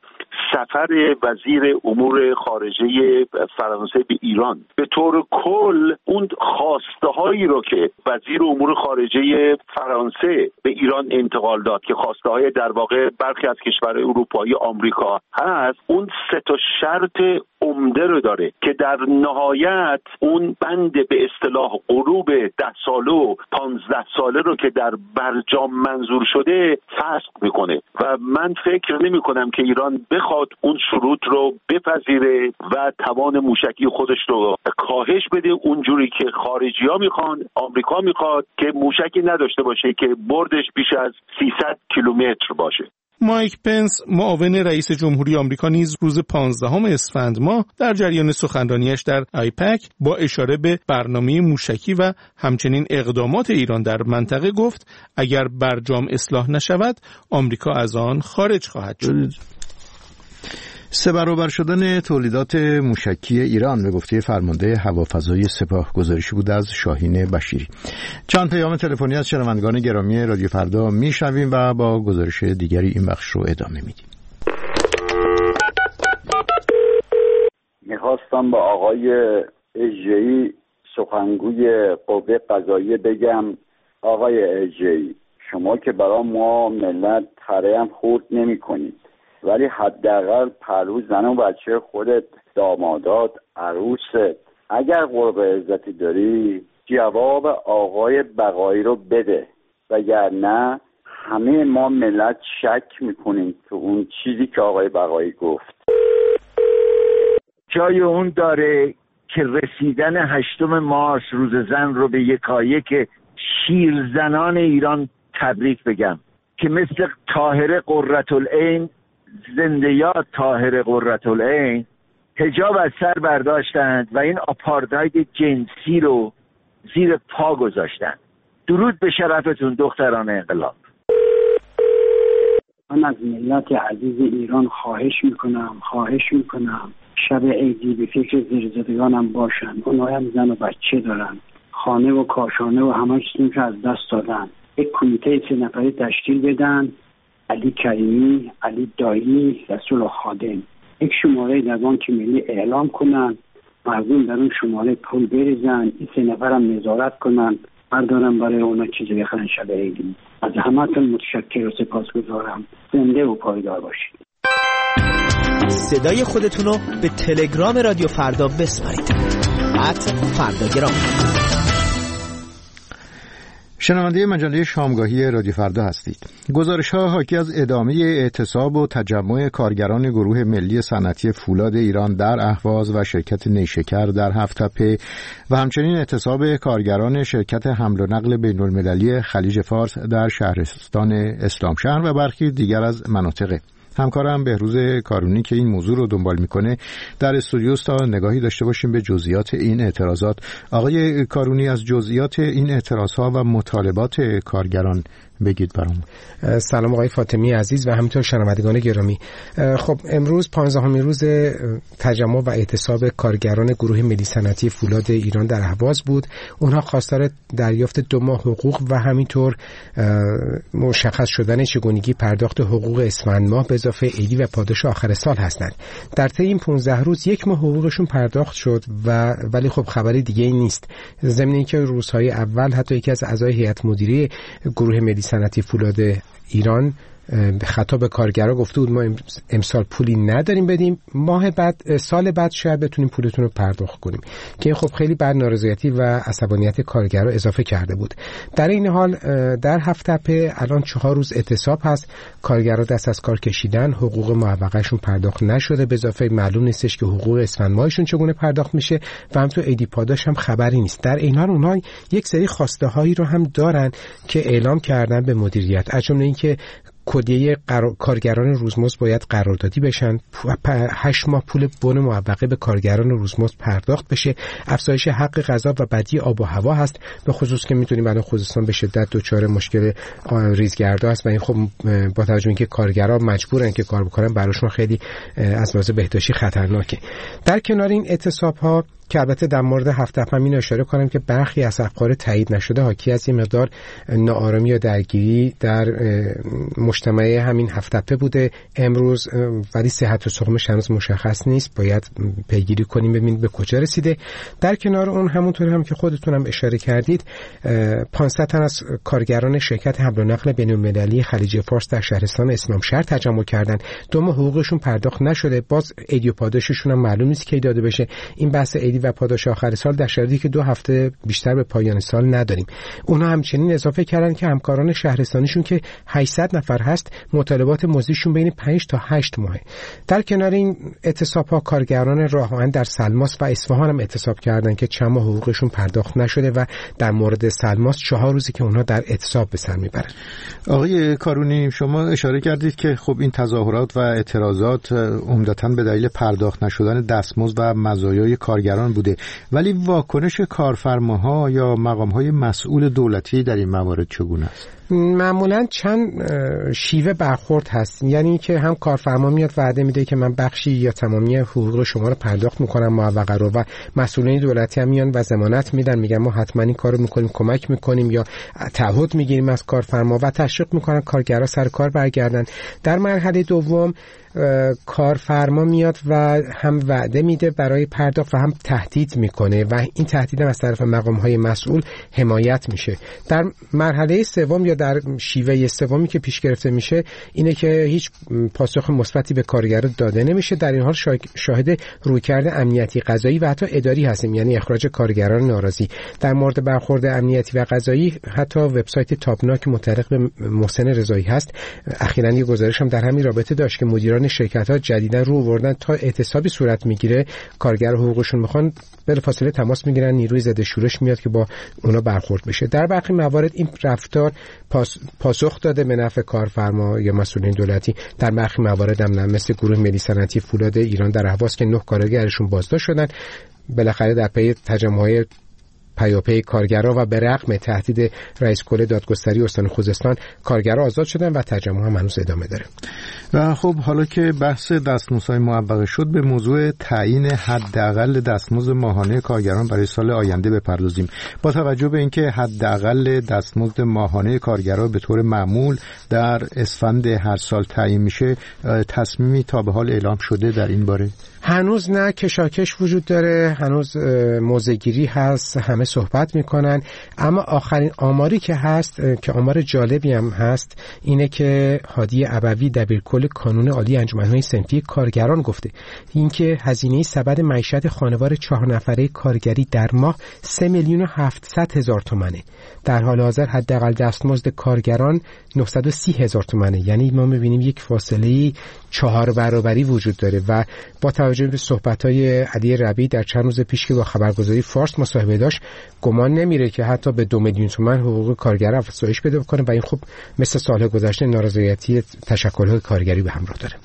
سفر وزیر امور خارجه فرانسه به ایران. به طور کل اون خواسته هایی رو که وزیر امور خارجه فرانسه به ایران انتقال داد که خواسته های در واقع برخی از کشورهای اروپایی آمریکا هست، اون سه تا شرط عمده رو داره که در نهایت اون بند به اصطلاح غروب ده ساله و پانزده ساله رو که در برجام منظور شده فسخ میکنه و من فکر نمی کنم که ایران بخواد اون شروط رو بپذیره و توان موشکی خودش رو کاهش بده اونجوری که خارجی ها میخوان. آمریکا میخواد که موشکی نداشته باشه که بردش بیش از سیصد کیلومتر باشه. مایک پنس معاون رئیس جمهوری آمریکا نیز روز پانزدهم اسفند ماه در جریان سخنرانیش در آیپک با اشاره به برنامه موشکی و همچنین اقدامات ایران در منطقه گفت اگر برجام اصلاح نشود آمریکا از آن خارج خواهد شد. سه برابر شدن تولیدات موشکی ایران به گفته فرمانده هوافضای سپاه گزارشی بود از شاهین بشیری. چند پیام تلفنی از شنوندگان گرامی رادیو فردا میشنویم و با گزارش دیگری این بخش رو ادامه میدیم. میخواستم با آقای اژه‌ای سخنگوی قوه قضاییه بگم آقای اژه‌ای شما که برای ما ملت تره هم خورد نمی کنید، ولی حداقل پرو زن و بچه خودت، دامادات، عروست اگر قرب عزتی داری جواب آقای بقایی رو بده، وگرنه همه ما ملت شک میکنیم تو اون چیزی که آقای بقایی گفت. جای اون داره که رسیدن هشتم مارس روز زن رو به یکایک شیرزنان ایران تبریک بگم که مثل طاهره قرةالعین، زنده یاد طاهره قرةالعین، حجاب از سر برداشتند و این آپارتاید جنسی رو زیر پا گذاشتند. درود به شرفتون دختران انقلاب. من از ملت عزیز ایران خواهش میکنم خواهش میکنم شب عیدی به فکر زیرزادگانم باشن. اونها هم زن و بچه دارن، خانه و کاشانه و همه چیزی که از دست دادن. یک کمیته سه نفره تشکیل بدن، علی کریمی، علی دایی، رسول خادم. یک شماره در بانک ملی اعلام کنن، مردم در اون شماره پول بریزن، این سه نفرم نظارت کنن، بردارن برای اونا چیزی بخرن شب عیدی. از همتون متشکر و سپاسگزارم. زنده و پایدار باشید. صدای خودتون رو به تلگرام رادیو فردا بسپارید. ات فرداگرام. شنونده مجله شامگاهی رادیو فردا هستید. گزارش‌ها حاکی از ادامه اعتصاب و تجمع کارگران گروه ملی صنعتی فولاد ایران در اهواز و شرکت نیشکر در هفت‌تپه و همچنین اعتصاب کارگران شرکت حمل و نقل بین‌المللی خلیج فارس در شهرستان اسلامشهر و برخی دیگر از مناطق. همکارم بهروز کارونی که این موضوع رو دنبال میکنه در استودیو تا نگاهی داشته باشیم به جزئیات این اعتراضات. آقای کارونی، از جزئیات این اعتراضها و مطالبات کارگران بگید برام. سلام آقای فاطمی عزیز و همینطور شنوندگان گرامی. خب امروز پانزدهمین روز تجمع و اعتصاب کارگران گروه ملی صنعتی فولاد ایران در اهواز بود. اونها خواستار دریافت دو ماه حقوق و همینطور مشخص شدن چگونگی پرداخت حقوق اسفند ماه به اضافه عیدی و پاداش آخر سال هستند. در طی این پانزده روز یک ماه حقوقشون پرداخت شد و ولی خب خبری دیگه ای نیست. ضمن اینکه روزهای اول حتی یکی از اعضای هیئت مدیره گروه ملی صنعتی فولاد ایران به خطاب کارگرها گفته بود ما امسال پولی نداریم بدیم، ماه بعد سال بعد شاید بتونیم پولتون رو پرداخت کنیم، که خب خیلی بر نارضایتی و عصبانیت کارگرها اضافه کرده بود. در این حال در هفت‌تپه الان چهار روز اعتصاب هست، کارگرها دست از کار کشیدن، حقوق معوقهشون پرداخت نشده، به اضافه معلوم نیستش که حقوق اسفند ماهشون چگونه پرداخت میشه و همینطور عیدی پاداش هم خبری نیست. در این حال اونها یک سری خواسته هایی رو هم دارن که اعلام کردن به مدیریت، از جمله اینکه کدیه قرار... کارگران روزمزد باید قراردادی بشن، هشت ماه پول بون معوقه به کارگران روزمزد پرداخت بشه، افزایش حق غذا و بدی آب و هوا هست، به خصوص که میتونیم الان خوزستان به شدت دچار مشکل ریزگردها است و این خب با توجه اینکه کارگران مجبورن که کار بکنن براشون خیلی از لحاظ بهداشتی خطرناکه. در کنار این اعتصاب ها که البته در مورد هفت‌تپه همین اشاره کنم که برخی از افکار تایید نشده حاکی از این مقدار ناآرامی یا درگیری در مجتمع همین هفت‌تپه بوده امروز، ولی صحت و سقمش هنوز مشخص نیست، باید پیگیری کنیم ببینیم به کجا رسیده. در کنار اون همونطور هم که خودتون هم اشاره کردید پانصد تن از کارگران شرکت حمل و نقل بین‌المللی خلیج فارس در شهرستان اسلامشهر تجمع کردن، دو ماه حقوقشون پرداخت نشده، باز عیدی و پاداششون هم معلوم نیست کی داده بشه. این بحث عیدی و پاداش آخر سال در شرایطی که دو هفته بیشتر به پایان سال نداریم. اونها همچنین اضافه کردن که همکاران شهرستانیشون که هشتصد نفر هست مطالبات مزدشون بین پنج تا هشت ماهه. در کنار این اعتصاب‌ها کارگران راه آهن در سلماس و اصفهان هم اعتصاب کردن که چند ماه حقوقشون پرداخت نشده و در مورد سلماس چهار روزی که اونها در اعتصاب به سر میبرن. آقای کارونی، شما اشاره کردید که خب این تظاهرات و اعتراضات عمدتاً به دلیل پرداخت نشدن دستمزد و مزایای کارگران بوده، ولی واکنش کارفرماها یا مقام‌های مسئول دولتی در این موارد چگونه است؟ معمولا چند شیوه برخورد هست، یعنی که هم کارفرما میاد وعده میده که من بخشی یا تمامی حقوق رو شما رو پرداخت میکنم معوقه رو، و مسئولین دولتی هم میان و ضمانت میدن، میگن ما حتما این کارو میکنیم، کمک میکنیم یا تعهد میگیریم از کارفرما و تشویق میکنن کارگرا سر کار برگردن. در مرحله دوم کارفرما میاد و هم وعده میده برای پرداخت و هم تهدید میکنه و این تهدید هم از طرف مقام‌های مسئول حمایت میشه. در مرحله سوم یا در شیوه سومی که پیش گرفته میشه اینه که هیچ پاسخ مثبتی به کارگرا داده نمیشه. در این حال شاهد رویکرد امنیتی قضایی و حتی اداری هستیم، یعنی اخراج کارگران ناراضی. در مورد برخورد امنیتی و قضایی حتی وبسایت تابناک متعلق به محسن رضایی هست اخیراً یه گزارش هم در همین رابطه داشت که مدیران شرکت‌ها جدیداً رو آوردن تا اعتصابی صورت میگیره کارگر حقوقشون میخوان بلافاصله تماس میگیرن، نیروی ضد شورش میاد که با اونا برخورد بشه. در برخی موارد این رفتار پاس، پاسخ داده به نفع کارفرما یا مسئولین دولتی. در برخی موارد هم نه، مثل گروه ملی صنعتی فولاد ایران در اهواز که نه کارگرشون بازداشت شدن، بالاخره در پی تجمع‌های پیاپی کارگرها و به رغم تهدید رئیس کل دادگستری استان خوزستان کارگرها آزاد شدن و تجمع هم هنوز ادامه داره. و خب حالا که بحث دستمزدهای معوقه شد، به موضوع تعیین حداقل دستمزد ماهانه کارگران برای سال آینده بپردازیم. با توجه به اینکه حداقل دستمزد ماهانه کارگران به طور معمول در اسفند هر سال تعیین میشه، تصمیمی تا به حال اعلام شده در این باره؟ هنوز نه، کشاکش وجود داره، هنوز موضع‌گیری هست، همه صحبت میکنن، اما آخرین آماری که هست که آمار جالبی هم هست اینه که هادی ابوی دبیرکل کانون عالی انجمن‌های صنفی کارگران گفته اینکه هزینه سبد معیشت خانوار چهار نفره کارگری در ماه سه میلیون و هفتصد هزار تومانه. در حال حاضر حداقل دستمزد کارگران نهصد و سی هزار تومانه، یعنی ما می‌بینیم یک فاصله چهار برابری وجود داره. و با توجه به صحبت‌های علی ربیعی در چند روز پیش که با خبرگزاری فارس مصاحبه داشت، گمان نمیره که حتی به دو میلیون تومان حقوق کارگر افزایش پیدا کنه و این خب مثل سال‌های گذشته نارضایتی تشکل‌های کارگری به همراه داره.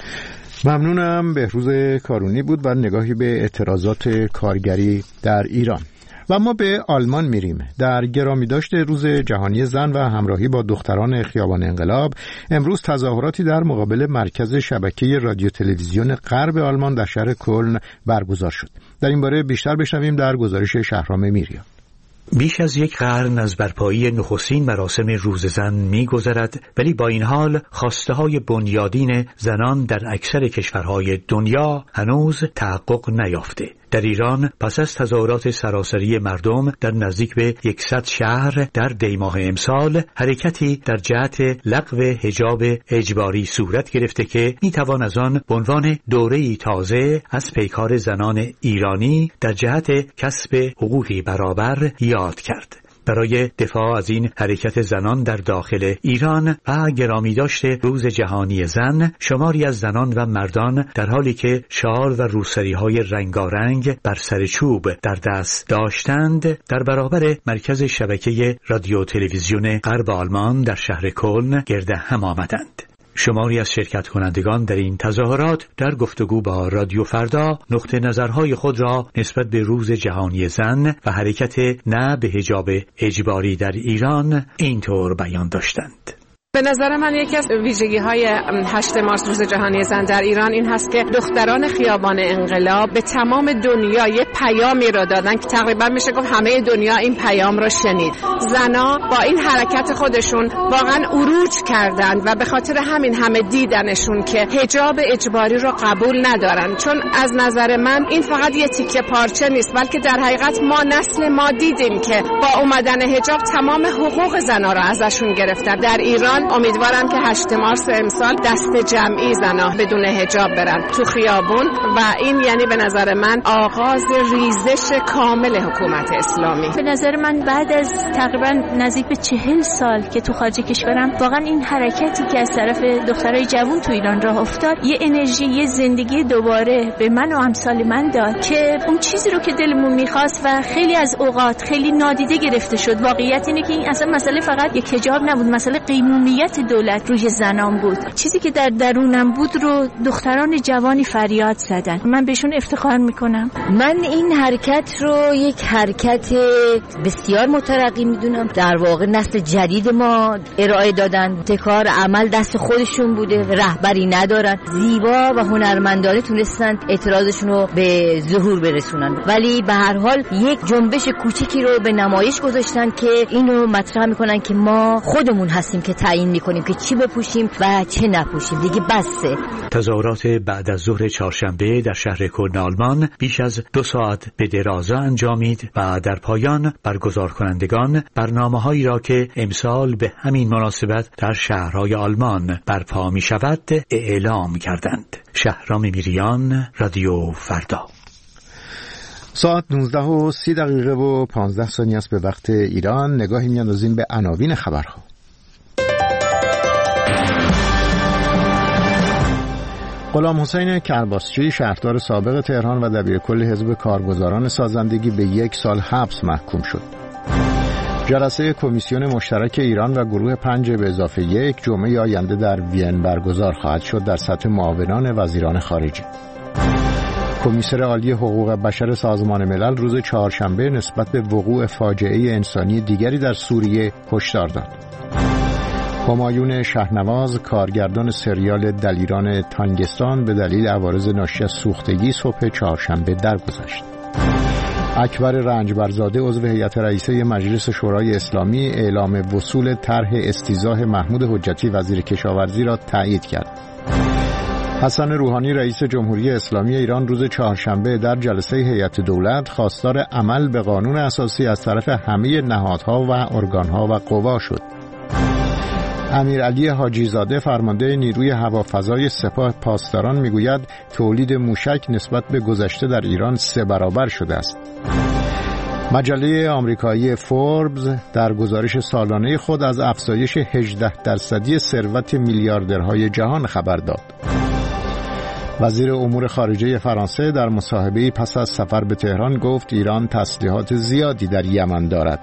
ممنونم. بهروز کارونی بود و نگاهی به اعتراضات کارگری در ایران. و ما به آلمان میریم. در گرامی داشت روز جهانی زن و همراهی با دختران خیابان انقلاب، امروز تظاهراتی در مقابل مرکز شبکه رادیو تلویزیون غرب آلمان در شهر کلن برگزار شد. در این باره بیشتر بشنویم در گزارش شهرام میریا. بیش از یک قرن از برپایی نخستین مراسم روز زن می‌گذرد، ولی با این حال خواسته‌های بنیادین زنان در اکثر کشورهای دنیا هنوز تحقق نیافته. در ایران پس از تظاهرات سراسری مردم در نزدیک به صد شهر در دیماه امسال، حرکتی در جهت لغو حجاب اجباری صورت گرفته که میتوان از آن به عنوان دوره‌ای تازه از پیکار زنان ایرانی در جهت کسب حقوقی برابر یاد کرد. برای دفاع از این حرکت زنان در داخل ایران و گرامی داشته روز جهانی زن، شماری از زنان و مردان در حالی که شال و روسری‌های رنگارنگ بر سر چوب در دست داشتند، در برابر مرکز شبکه رادیو تلویزیون غرب آلمان در شهر کلن گرد هم آمدند. شماری از شرکت کنندگان در این تظاهرات در گفتگو با رادیو فردا نقطه نظرهای خود را نسبت به روز جهانی زن و حرکت نه به حجاب اجباری در ایران اینطور بیان داشتند. به نظر من یکی از ویژگی‌های هشتم مارس روز جهانی زن در ایران این هست که دختران خیابان انقلاب به تمام دنیا یه پیامی را دادن که تقریبا میشه گفت همه دنیا این پیام را شنید. زنا با این حرکت خودشون واقعا عروج کردن و به خاطر همین همه دیدنشون که حجاب اجباری را قبول ندارن، چون از نظر من این فقط یه تیکه پارچه نیست، بلکه در حقیقت ما نسل ما دیدیم که با اومدن حجاب تمام حقوق زنا را ازشون گرفتن. در ایران امیدوارم که هشت مارس امسال دست جمعی زنان بدون حجاب برن تو خیابون و این یعنی به نظر من آغاز ریزش کامل حکومت اسلامی. به نظر من بعد از تقریبا نزدیک به چهل سال که تو خارج کشورم، واقعا این حرکتی که از طرف دخترای جوان تو ایران راه افتاد یه انرژی، یه زندگی دوباره به من و امثال من داد که اون چیزی رو که دلمون میخواست و خیلی از اوقات خیلی نادیده گرفته شد. واقعیت اینه که این اصلا مسئله فقط یک حجاب نبود، مسئله قیمومیت دولت روی زنان بود. چیزی که در درونم بود رو دختران جوانی فریاد زدن. من بهشون افتخار میکنم. من این حرکت رو یک حرکت بسیار مترقی میدونم. در واقع نسل جدید ما ارائه دادن، ابتکار عمل دست خودشون بوده، رهبری ندارن، زیبا و هنرمندانه تونستن اعتراضشون رو به ظهور برسونن، ولی به هر حال یک جنبش کوچیکی رو به نمایش گذاشتن که اینو مطرح میکنن که ما خودمون هستیم که تعیین میکنیم که چی بپوشیم و چه نپوشیم، دیگه بسه. تظاهرات بعد از ظهر چهارشنبه در شهر کلن آلمان بیش از دو ساعت به درازا انجامید و در پایان برگزار کنندگان برنامه‌هایی را که امسال به همین مناسبت در شهرهای آلمان برپا می شود اعلام کردند. شهرام میریان، رادیو فردا. ساعت نوزده و سی دقیقه و پانزده ثانیه است به وقت ایران. نگاهی می‌اندازیم به عناوین خبرها. غلام حسین کرباسچی شهردار سابق تهران و دبیرکل حزب کارگزاران سازندگی به یک سال حبس محکوم شد. جلسه کمیسیون مشترک ایران و گروه پنج به اضافه یک جمعه آینده در وین برگزار خواهد شد در سطح معاونان وزیران خارجه. کمیسر عالی حقوق بشر سازمان ملل روز چهارشنبه نسبت به وقوع فاجعه انسانی دیگری در سوریه هشدار داد. همایون شهنواز کارگردان سریال دلیران تانگستان به دلیل عوارض ناشی از سوختگی صبح چهارشنبه درگذشت. اکبر رنجبرزاده عضو هیئت رئیسه مجلس شورای اسلامی اعلام وصول طرح استیضاح محمود حجتی وزیر کشاورزی را تایید کرد. حسن روحانی رئیس جمهوری اسلامی ایران روز چهارشنبه در جلسه هیئت دولت خواستار عمل به قانون اساسی از طرف همه نهادها و ارگانها و قوا شد. امیرعلی حاجی زاده فرمانده نیروی هوافضای سپاه پاسداران میگوید تولید موشک نسبت به گذشته در ایران سه برابر شده است. مجله آمریکایی فوربس در گزارش سالانه خود از افزایش هجده درصدی ثروت میلیاردرهای جهان خبر داد. وزیر امور خارجه فرانسه در مصاحبه‌ای پس از سفر به تهران گفت ایران تسلیحات زیادی در یمن دارد.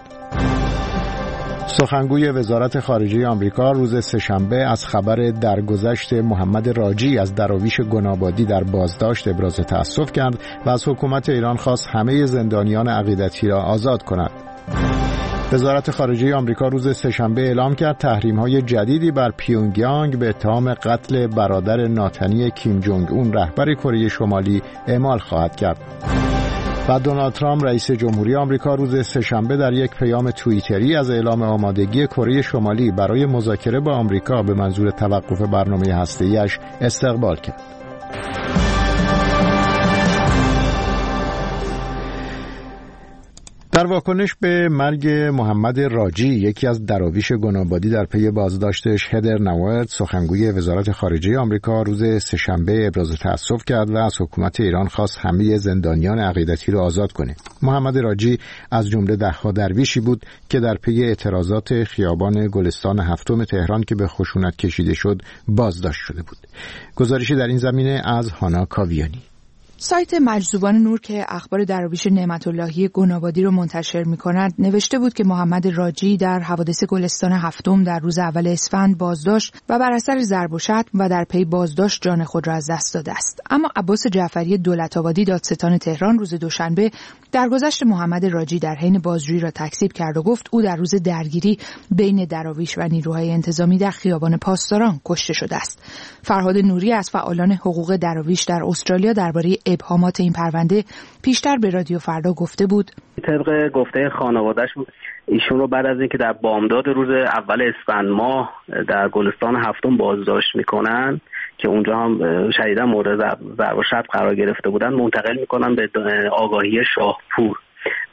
سخنگوی وزارت خارجه آمریکا روز سه‌شنبه از خبر درگذشت محمد راجی از دراویش گنابادی در بازداشت ابراز تأسف کرد و از حکومت ایران خواست همه زندانیان عقیدتی را آزاد کند. وزارت خارجه آمریکا روز سه‌شنبه اعلام کرد تحریم‌های جدیدی بر پیونگیانگ به اتهام قتل برادر ناتنی کیم جونگ اون رهبر کره شمالی اعمال خواهد کرد. و دونالد ترامپ رئیس جمهوری آمریکا روز سه‌شنبه در یک پیام توییتری از اعلام آمادگی کره شمالی برای مذاکره با آمریکا به منظور توقف برنامه هسته‌ایش استقبال کرد. در واکنش به مرگ محمد راجی یکی از دراویش گنابادی در پی بازداشتش هدر ناورد سخنگوی وزارت خارجه آمریکا روز سه‌شنبه ابراز تأسف کرد و از حکومت ایران خواست همه زندانیان عقیدتی را آزاد کنه. محمد راجی از جمله ده‌ها درویشی بود که در پی اعتراضات خیابان گلستان هفتم تهران که به خشونت کشیده شد بازداشت شده بود. گزارشی در این زمینه از هانا کاویانی. سایت مجذوبان نور که اخبار دراویش نعمت اللهی گنابادی رو منتشر می‌کند نوشته بود که محمد راجی در حوادث گلستان هفتم در روز اول اسفند بازداشت و بر اثر ضرب و شتم و در پی بازداشت جان خود را از دست داده است. اما عباس جعفری دولت‌آبادی دادستان تهران روز دوشنبه درگذشت محمد راجی در حین بازجویی را تکذیب کرد و گفت او در روز درگیری بین دراویش و نیروهای انتظامی در خیابان پاسداران کشته شده است. فرهاد نوری از فعالان حقوق دراویش در استرالیا درباره ابهامات این پرونده پیشتر به رادیو فردا گفته بود. طبق گفته خانواده‌اش ایشون رو بعد از اینکه در بامداد روز اول اسفند ماه در گلستان هفتم بازداشت میکنن که اونجا هم شدیداً مورد ضرب و شتم قرار گرفته بودن منتقل میکنن به آگاهی شاهپور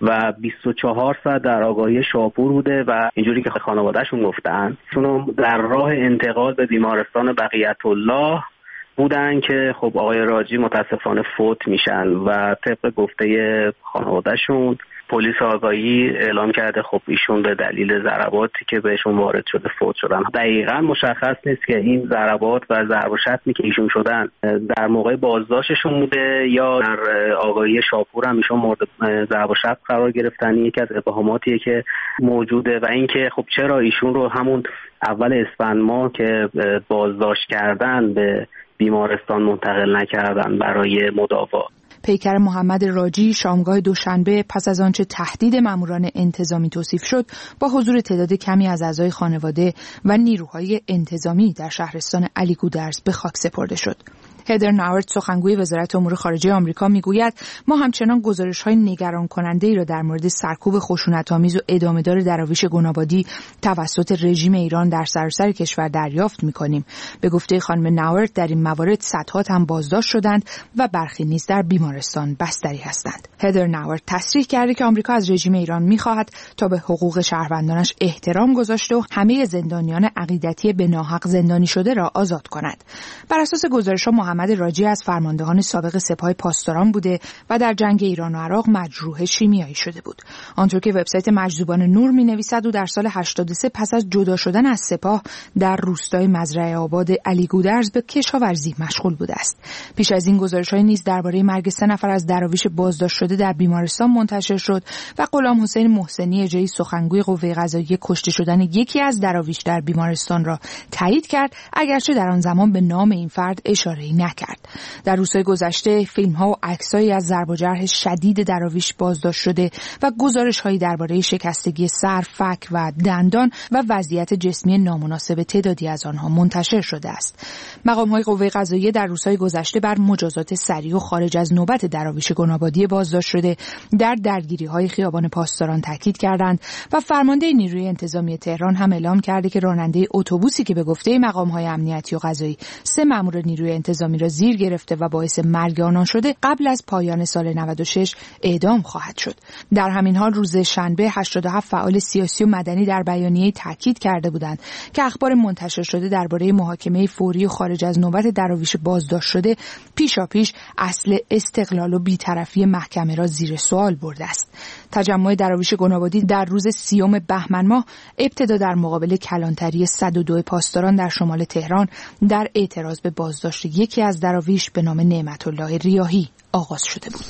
و بیست و چهار ساعت در آگاهی شاپور بوده و اینجوری که خانواده‌شون گفتن ایشون در راه انتقال به بیمارستان بقیت الله بودن که خب آقای راجی متاسفانه فوت میشن و طبق گفته خانواده‌شون پلیس آگاهی اعلام کرده خب ایشون به دلیل ضرباتی که بهشون وارد شده فوت شدن. دقیقاً مشخص نیست که این ضربات و ضرب و شتمی که ایشون شدن در موقع بازداشتشون بوده یا در آگاهی شاپور هم ایشون مورد ضرب و شت قرار گرفتن. یکی از ابهاماتیه که موجوده و اینکه خب چرا ایشون رو همون اول اسفند ماه که بازداشت کردن به بیمارستان منتقل نکردن برای مداوا. پیکر محمد راجی شامگاه دوشنبه پس از آنچه تهدید ماموران انتظامی توصیف شد با حضور تعداد کمی از اعضای خانواده و نیروهای انتظامی در شهرستان علی گودرز به خاک سپرده شد. هدر ناورت سخنگوی وزارت امور خارجه آمریکا میگوید ما همچنان گزارش‌های نگران کننده‌ای را در مورد سرکوب خشونت‌آمیز و ادامه‌دار دراویش گنابادی توسط رژیم ایران در سراسر کشور دریافت می‌کنیم. به گفته خانم ناورت در این موارد صدها تن بازداشت شدند و برخی نیز در بیمارستان بستری هستند. هدر ناورت تصریح کرده که آمریکا از رژیم ایران می‌خواهد تا به حقوق شهروندانش احترام گذاشته و همه زندانیان عقیدتی به ناحق زندانی شده را آزاد کند. بر اساس گزارش‌ها محمد راجی از فرماندهان سابق سپاه پاسداران بوده و در جنگ ایران و عراق مجروح شیمیایی شده بود. آنطور که وبسایت مجذوبان نور می‌نویسد او در سال هشتاد و سه پس از جدا شدن از سپاه در روستای مزرعه آباد علی گودرز به کشاورزی مشغول بوده است. پیش از این گزارش‌های نیز درباره مرگ سه نفر از دراویش بازداشت شده در بیمارستان منتشر شد و غلام حسین محسنی اجایی سخنگوی قوه قضاییه کشته شدن یکی از دراویش در بیمارستان را تایید کرد، اگرچه در آن زمان به نام این فرد اشاره‌ای نکرد. در روزهای گذشته فیلم‌ها و عکس‌هایی از ضرب و جرح شدید دراویش بازداشت شده و گزارش‌هایی درباره شکستگی سر، فک و دندان و وضعیت جسمی نامناسب تعدادی از آنها منتشر شده است. مقام‌های قوه قضاییه در روزهای گذشته بر مجازات سریع و خارج از نوبت دراویش گنابادی بازداشت شده در درگیری‌های خیابان پاسداران تاکید کردند و فرمانده نیروی انتظامی تهران هم اعلام کرده که راننده اتوبوسی که به گفته مقام‌های امنیتی و قضایی سه مأمور نیروی انتظامی را زیر گرفته و باعث مرگ آنان شده قبل از پایان سال نود و شش اعدام خواهد شد. در همین حال روز شنبه هشتاد و هفت فعال سیاسی و مدنی در بیانیه‌ای تاکید کرده بودند که اخبار منتشر شده درباره محاکمه فوری و خارج از نوبت دراویش بازداشت شده پیشاپیش اصل استقلال و بی‌طرفی محکمه را زیر سوال برده است. تجمع دراویش گنابادی در روز سیوم بهمن ماه ابتدا در مقابل کلانتری صد و دو پاسداران در شمال تهران در اعتراض به بازداشت یکی از دراویش به نام نعمت الله ریاحی آغاز شده بود.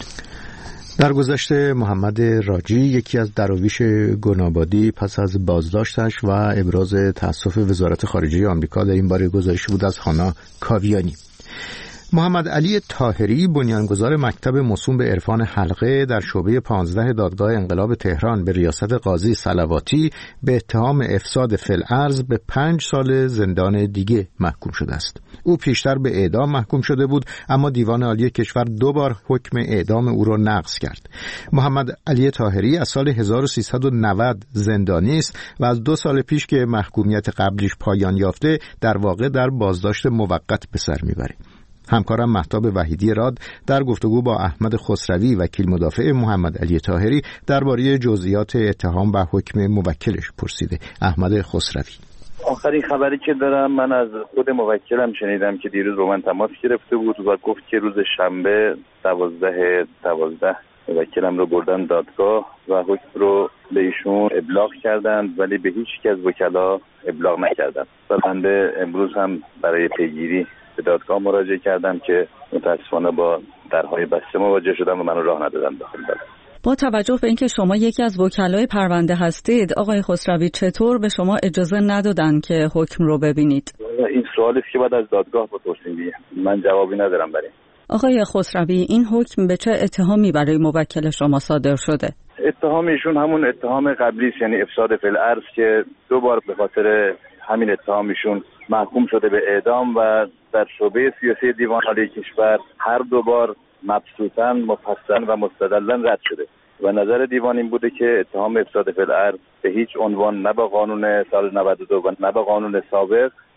در گذشته محمد راجی یکی از دراویش گنابادی پس از بازداشتش و ابراز تأسف وزارت خارجه آمریکا در این باره گزارش بود از هانا کاویانی. محمد علی طاهری بنیانگذار مکتب موسوم به عرفان حلقه در شعبه پانزده دادگاه انقلاب تهران به ریاست قاضی صلواتی به اتهام افساد فی الارض به پنج سال زندان دیگه محکوم شده است. او پیشتر به اعدام محکوم شده بود اما دیوان عالی کشور دو بار حکم اعدام او را نقض کرد. محمد علی طاهری از سال هزار و سیصد و نود زندانی است و از دو سال پیش که محکومیت قبلیش پایان یافته در واقع در بازداشت موقت به سر میبره. همکارم مهتاب وحیدی راد در گفتگو با احمد خسروی وکیل مدافع محمد علی طاهری درباره جزئیات اتهام و حکم موکلش پرسیده. احمد خسروی: آخرین خبری که دارم من از خود موکلم شنیدم که دیروز با من تماس گرفته بود و گفت که روز شنبه دوازده دوازده موکلم رو بردن دادگاه و حکم رو به ایشون ابلاغ کردند ولی به هیچ یک از وکلا ابلاغ نکردند. بنده امروز هم برای پیگیری به دادگاه مراجعه کردم که متاسفانه با درهای بسته مواجه شدم و منو راه ندادن داخل دادگاه. با توجه به اینکه شما یکی از وکلای پرونده هستید آقای خسروی، چطور به شما اجازه ندادن که حکم رو ببینید؟ این سوالی است که بعد از دادگاه بپرسید. من جوابی ندارم برای. آقای خسروی، این حکم به چه اتهامی برای موکل شما صادر شده؟ اتهام ایشون همون اتهام قبلی است، یعنی افساد فی الارض که دو بار به خاطر همین اتهام ایشون محکوم شده به اعدام و در شعبه سیاسی دیوان عالی کشور هر دو بار مبسوطاً مفصل و مستدلاً رد شده و نظر دیوان این بوده که اتهام افساد فی الارض به هیچ عنوان نه با قانون سال نود و دو و نه با قانون سابق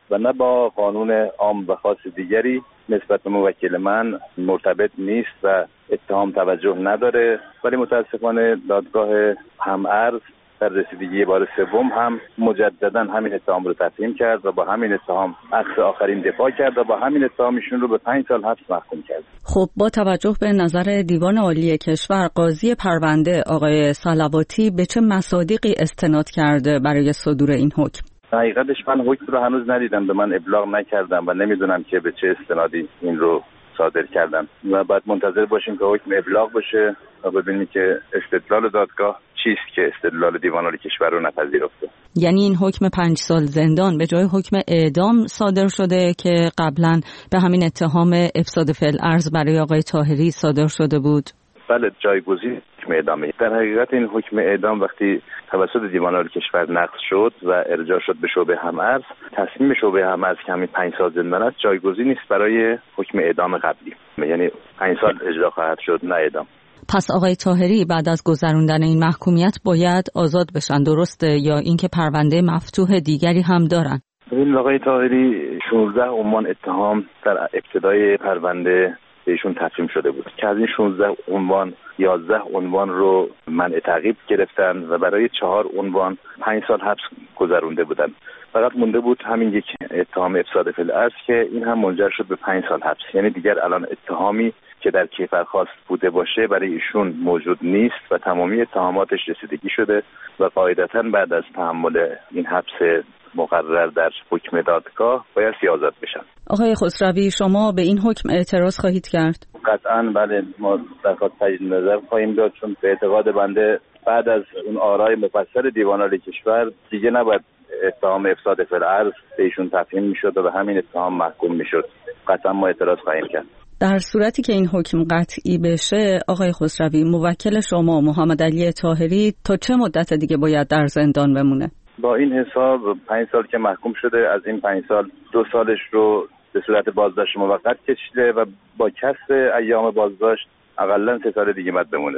و نه با قانون عام و خاص دیگری نسبت به موکل من مرتبط نیست و اتهام توجه نداره. ولی متاسفانه دادگاه هم‌ارز در رسیدگی بار سوم هم مجددا همین اتهام رو تفهیم کرد و با همین اتهام اخذ آخرین دفاع کرد و با همین اتهام ایشون رو به پنج سال حبس محکوم کرد. خب با توجه به نظر دیوان عالی کشور، قاضی پرونده آقای صلواتی به چه مصادیقی استناد کرده برای صدور این حکم؟ حقیقتش من حکم رو هنوز ندیدم، به من ابلاغ نکردم و نمیدونم که به چه استنادی این رو صادر کردن و بعد منتظر باشیم که حکم ابلاغ بشه و ببینیم که استدلال دادگاه چیست که استدلال دیوان عالی کشور رو نپذیرفته. یعنی این حکم پنج سال زندان به جای حکم اعدام صادر شده که قبلا به همین اتهام افساد فعل ارض برای آقای طاهری صادر شده بود؟ بله، جایگزین حکم اعدامه. در حقیقت این حکم اعدام وقتی توسط دیوان عالی کشور نقض شد و ارجاع شد به شعبه هم‌ارز، تصمیم شعبه هم‌ارز که همین پنج سال زندان است جایگزین نیست برای حکم اعدام قبلی، یعنی پنج سال اجرا خواهد شد نه اعدام. پس آقای طاهری بعد از گذراندن این محکومیت باید آزاد بشن، درسته؟ یا اینکه پرونده مفتوح دیگری هم دارن؟ ببین آقای طاهری شانزده عنوان اتهام در ابتدای پرونده بهشون تسلیم شده بود که از این شانزده عنوان یازده عنوان رو منع تعقیب گرفتن و برای چهار عنوان پنج سال حبس گذرونده بودن. فقط مونده بود همین یک اتهام افساد فعل ارض که این هم منجر شد به پنج سال حبس. یعنی دیگر الان اتهامی که در کیفرخواست بوده باشه برای ایشون موجود نیست و تمامی اتهاماتش رسیدگی شده و قاعدتاً بعد از تحمل این حبس مقرر در حکم دادگاه باید آزاد بشن. آقای خسروی، شما به این حکم اعتراض خواهید کرد؟ قطعاً بله، ما درخواست تجدید نظر خواهیم داد، چون به اعتقاد بنده بعد از اون آرای مفصل دیوان عالی کشور دیگه نباید اتهام افساد فعل ارض به ایشون تفهیم میشد و به همین اتهام محکوم میشد. قطعاً ما اعتراض خواهیم کرد. در صورتی که این حکم قطعی بشه، آقای خسروی، موکل شما محمد علی طاهری تا چه مدت دیگه باید در زندان بمونه؟ با این حساب پنج سال که محکوم شده، از این پنج سال دو سالش رو به صورت بازداشت موقت کشیده و با کسر ایام بازداشت حداقل سه سال دیگه باید بمونه.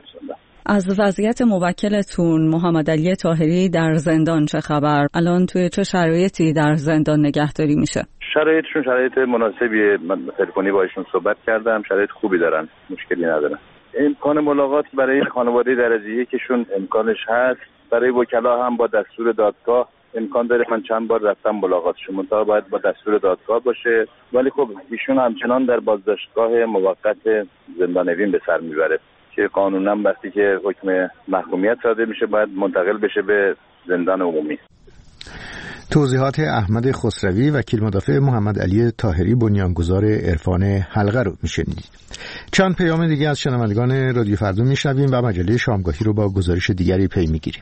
از وضعیت موکلتون محمد علی طاهری در زندان چه خبر؟ الان توی چه شرایطی در زندان نگهداری میشه؟ شرایطشون شرایط مناسبیه. من تلفنی با ایشون صحبت کردم، شرایط خوبی دارن، مشکلی ندارن. امکان ملاقات برای خانواده درجه یکشون امکانش هست، برای وکلا هم با دستور دادگاه امکان داره. من چند بار رفتم ملاقاتشون، منتها باید با دستور دادگاه باشه. ولی خب ایشون همچنان در بازداشتگاه موقت زندان اوین به سر میبره که قانونا وقتی که حکم محکومیت صادر میشه باید منتقل بشه به زندان عمومی. توضیحات احمد خسروی، وکیل مدافع محمد علی طاهری بنیانگذار عرفان حلقه رو میشنید. چند پیام دیگه از شنوندگان رادیو فردا میشنویم و مجله شامگاهی رو با گزارش دیگری پی میگیریم.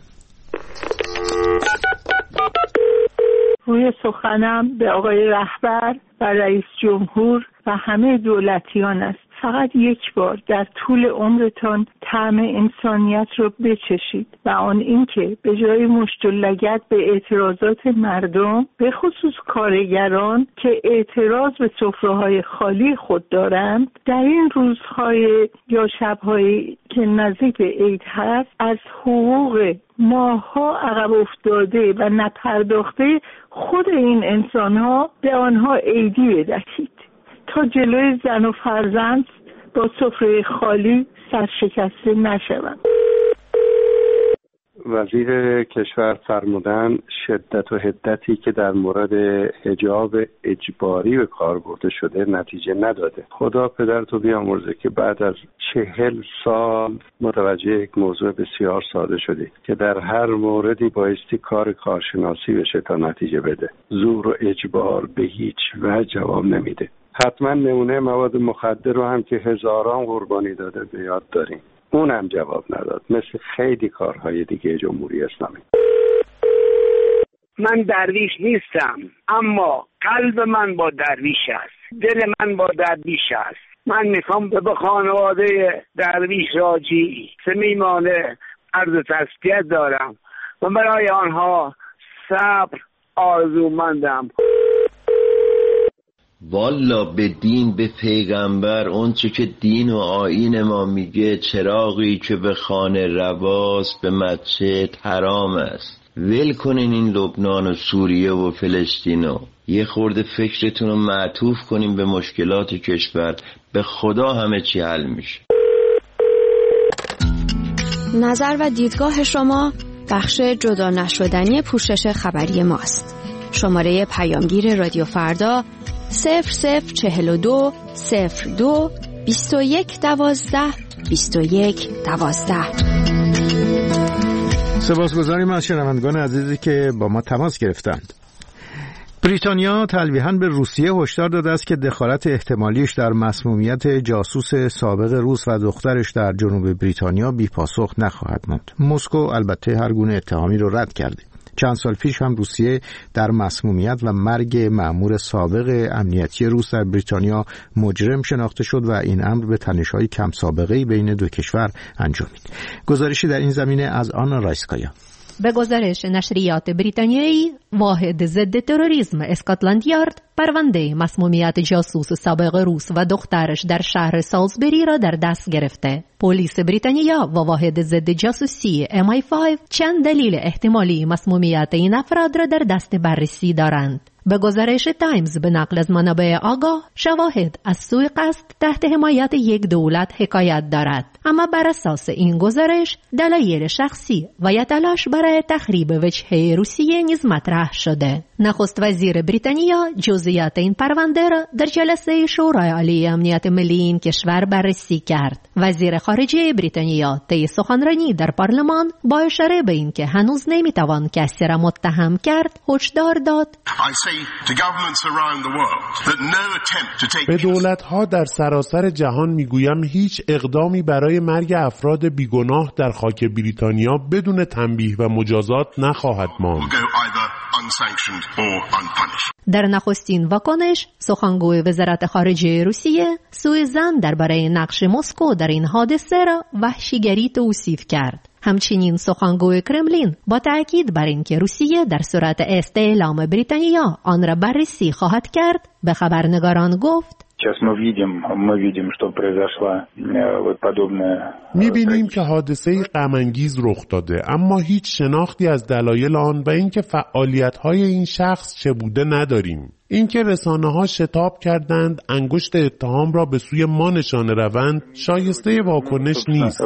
روی سخنم به آقای رهبر و رئیس جمهور و همه دولتیان است. فقط یک بار در طول عمرتان طعم انسانیت رو بچشید و آن اینکه به جای مشت و لگد به اعتراضات مردم، به خصوص کارگران که اعتراض به سفره‌های خالی خود دارند، در این روزهای یا شب‌هایی که نزدیک به عید هست از حقوق ماها عقب افتاده و نپرداخته خود این انسان‌ها به آنها عیدی بدهید تا جلوی زن و فرزند با سفره خالی سرشکسته نشوند. وزیر کشور فرمودن شدت و حدتی که در مورد حجاب اجباری به کار برده شده نتیجه نداده. خدا پدرتو بیامرزه که بعد از چهل سال متوجه یک موضوع بسیار ساده شدی که در هر موردی بایستی کار کارشناسی بشه تا نتیجه بده. زور و اجبار به هیچ وجه جواب نمیده. حتما نمونه مواد مخدر رو هم که هزاران قربانی داده به یاد داریم، اونم جواب نداد، مثل خیلی کارهای دیگه جمهوری اسلامی. من درویش نیستم، اما قلب من با درویش است، دل من با درویش است. من میخوام به خانواده درویش راجی صمیمانه عرض تسلیت دارم و برای آنها صبر آرزومندم. والا به دین، به پیغمبر، اون چه که دین و آیین ما میگه، چراغی که به خانه رواست به مسجد حرام است. ول کنین این لبنان و سوریه و فلسطینو، یه خورده فکرتون رو معطوف کنین به مشکلات کشور، به خدا همه چی حل میشه. نظر و دیدگاه شما بخش جدا نشدنی پوشش خبری ماست. شماره پیامگیر رادیو فردا صفر صفر چهل و دو صفر دو بیست و یک دوازده بیست و یک دوازده. سپاسگزاریم از شنوندگان عزیزی که با ما تماس گرفتند. بریتانیا تلویحاً به روسیه هشدار داده است که دخالت احتمالیش در مسمومیت جاسوس سابق روس و دخترش در جنوب بریتانیا بی‌پاسخ نخواهد ماند. مسکو البته هر گونه اتهامی رو رد کرده. چند سال پیش هم روسیه در مسمومیت و مرگ مأمور سابق امنیتی روس در بریتانیا مجرم شناخته شد و این امر به تنش‌های کم سابقه‌ای بین دو کشور انجامید. گزارشی در این زمینه از آنا رایسکایا. به گزارش نشریات بریتانیایی، واحد ضد تروریسم اسکاتلند یارد پرونده مسمومیت جاسوس سابق روس و دخترش در شهر سالزبری را در دست گرفته. پلیس بریتانیا و واحد ضد جاسوسی ام آی پنج چند دلیل احتمالی مسمومیت این افراد را در دست بررسی دارند. به گزارش تایمز به نقل از منابع آگاه، شواهد از سوء قصد تحت حمایت یک دولت حکایت دارد، اما بر اساس این گزارش دلایل شخصی و یا تلاش برای تخریب وجهه روسیه نیز مطرح شده. نخست وزیر بریتانیا جزئیات این پرونده را در جلسه شورای عالی امنیت ملی این کشور بررسی کرد. وزیر خارجه بریتانیا طی سخنرانی در پارلمان با اشاره به اینکه هنوز نمیتوان کسی را متهم کرد، هشدار داد: به دولت‌ها در سراسر جهان میگویم هیچ اقدامی برای مرگ افراد بیگناه در خاک بریتانیا بدون تنبیه و مجازات نخواهد ماند. در نخستین واکنش، سخنگوی وزارت خارجه روسیه سوء ظن درباره نقش مسکو در این حادثه را وحشیگری توصیف کرد. همچنین سخنگوی کرملین با تأکید بر اینکه روسیه در صورت استعلام بریتانیا آن را بررسی خواهد کرد، به خبرنگاران گفت: می‌بینیم که حادثه غم‌انگیز رخ داده، اما هیچ شناختی از دلایل آن و اینکه فعالیت‌های این شخص چه بوده نداریم. اینکه رسانه‌ها شتاب کردند انگشت اتهام را به سوی ما نشانه روند شایسته واکنش نیست.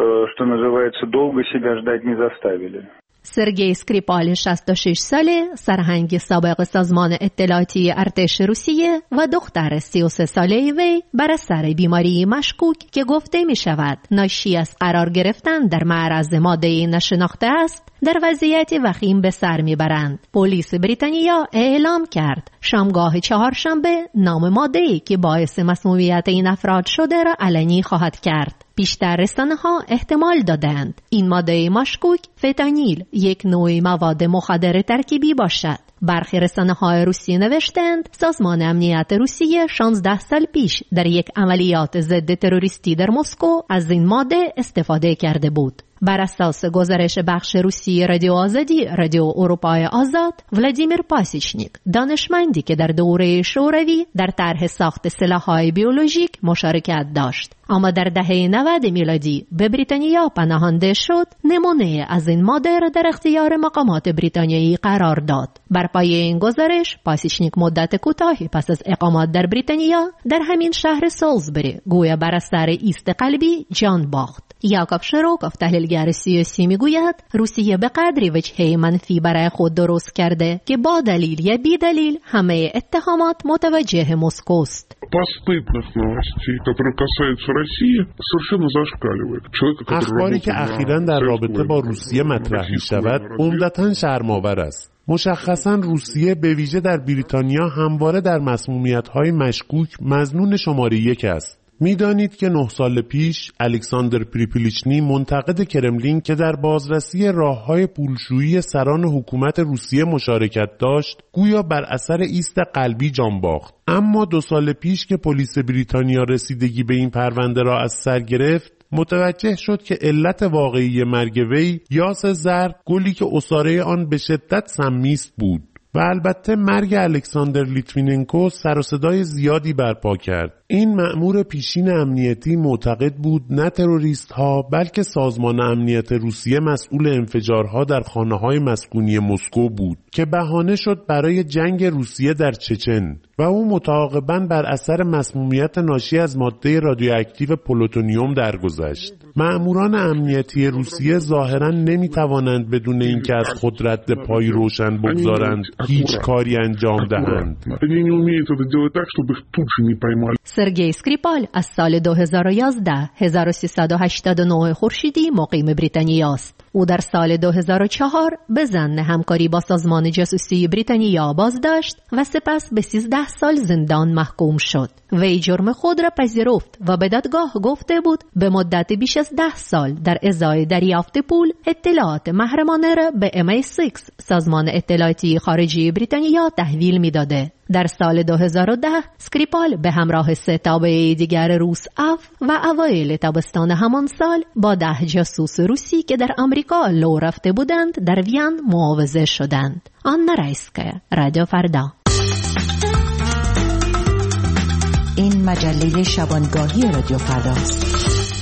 سرگئی اسکریپال شصت و شش ساله، سرهنگ سابق سازمان اطلاعاتی ارتش روسیه و دختر سی و سه ساله وی بر اثر بیماری مشکوک که گفته می شود ناشی از قرار گرفتن در معرض ماده نشناخته است، در وضعیت وخیم به سر می برند. پلیس بریتانیا اعلام کرد شامگاه چهارشنبه نام ماده‌ای که باعث مسمومیت این افراد شده را علنی خواهد کرد. بیشتر رسانه‌ها احتمال دادند این ماده مشکوک فتانیل، یک نوع مواد مخدر ترکیبی باشد. برخی رسانه‌های روسیه نوشتند سازمان امنیت روسیه شانزده سال پیش در یک عملیات ضد تروریستی در مسکو از این ماده استفاده کرده بود. بر اساس گزارش بخش روسی رادیو آزادی، رادیو اروپای آزاد، ولادیمیر پاسیچنیک، دانشمندی که در دوره شوروی در طرح ساخت سلاح‌های بیولوژیک مشارکت داشت، اما در دهه نود میلادی به بریتانیا پناهنده شد، نمونه از این ماده را در اختیار مقامات بریتانیایی قرار داد. بر پایه این گزارش، پاسیچنیک مدت کوتاهی پس از اقامت در بریتانیا در همین شهر سالزبری گویا بر اثر ایست قلبی جان باخت. یاکوب شروکوف، تحلیلگر سیاسی، میگوید روسیه به قدری وجهه منفی برای خود درست کرده که با دلیل یا بی دلیل همه اتهامات متوجه مسکوست. اخباری که اخیراً در رابطه با روسیه مطرح می شود عمدتاً شرم‌آور است. مشخصاً روسیه به ویژه در بریتانیا همواره در مسمومیت‌های مشکوک مظنون شماره یک است. میدانید که نه سال پیش الکساندر پریپلیچنی، منتقد کرملین که در بازرسی راه‌های پولشویی سران حکومت روسیه مشارکت داشت، گویا بر اثر ایست قلبی جان باخت. اما دو سال پیش که پلیس بریتانیا رسیدگی به این پرونده را از سر گرفت، متوجه شد که علت واقعی مرگ وی یاس زرد، گلی که عصاره آن به شدت سمی است بود. و البته مرگ الکساندر لیتویننکو سر و صدای زیادی برپا کرد. این مأمور پیشین امنیتی معتقد بود نه تروریست ها بلکه سازمان امنیت روسیه مسئول انفجارها در خانه‌های مسکونی مسکو بود که بهانه شد برای جنگ روسیه در چچن و او متعاقباً بر اثر مسمومیت ناشی از ماده رادیواکتیو پلوتونیوم درگذشت. مأموران امنیتی روسیه ظاهراً نمی‌توانند بدون اینکه از خود رد پای روشن بگذارند هیچ کاری انجام دهند. سرگئی اسکریپال از سال دو هزار و یازده هزار و سیصد و هشتاد و نه خورشیدی مقیم بریتانیا است. او در سال دو هزار و چهار به ضمن همکاری با سازمان جاسوسی بریتانیا بازداشت و سپس به سیزده سال زندان محکوم شد. وی جرم خود را پذیرفت و به دادگاه گفته بود به مدت بیش از ده سال در ازای دریافت پول اطلاعات محرمانه را به ام آی سیکس سازمان اطلاعاتی خارجی بریتانیا تحویل می‌داده. در سال دو هزار و ده اسکریپال به همراه سه تابعه دیگر روس اف و اوایل تابستان همان سال با ده جاسوس روسی که در آمریکا لو رفته بودند در وین معاوضه شدند. آنا رایسکا، رادیو فردا. این مجله شبانگاهی رادیو فرداست.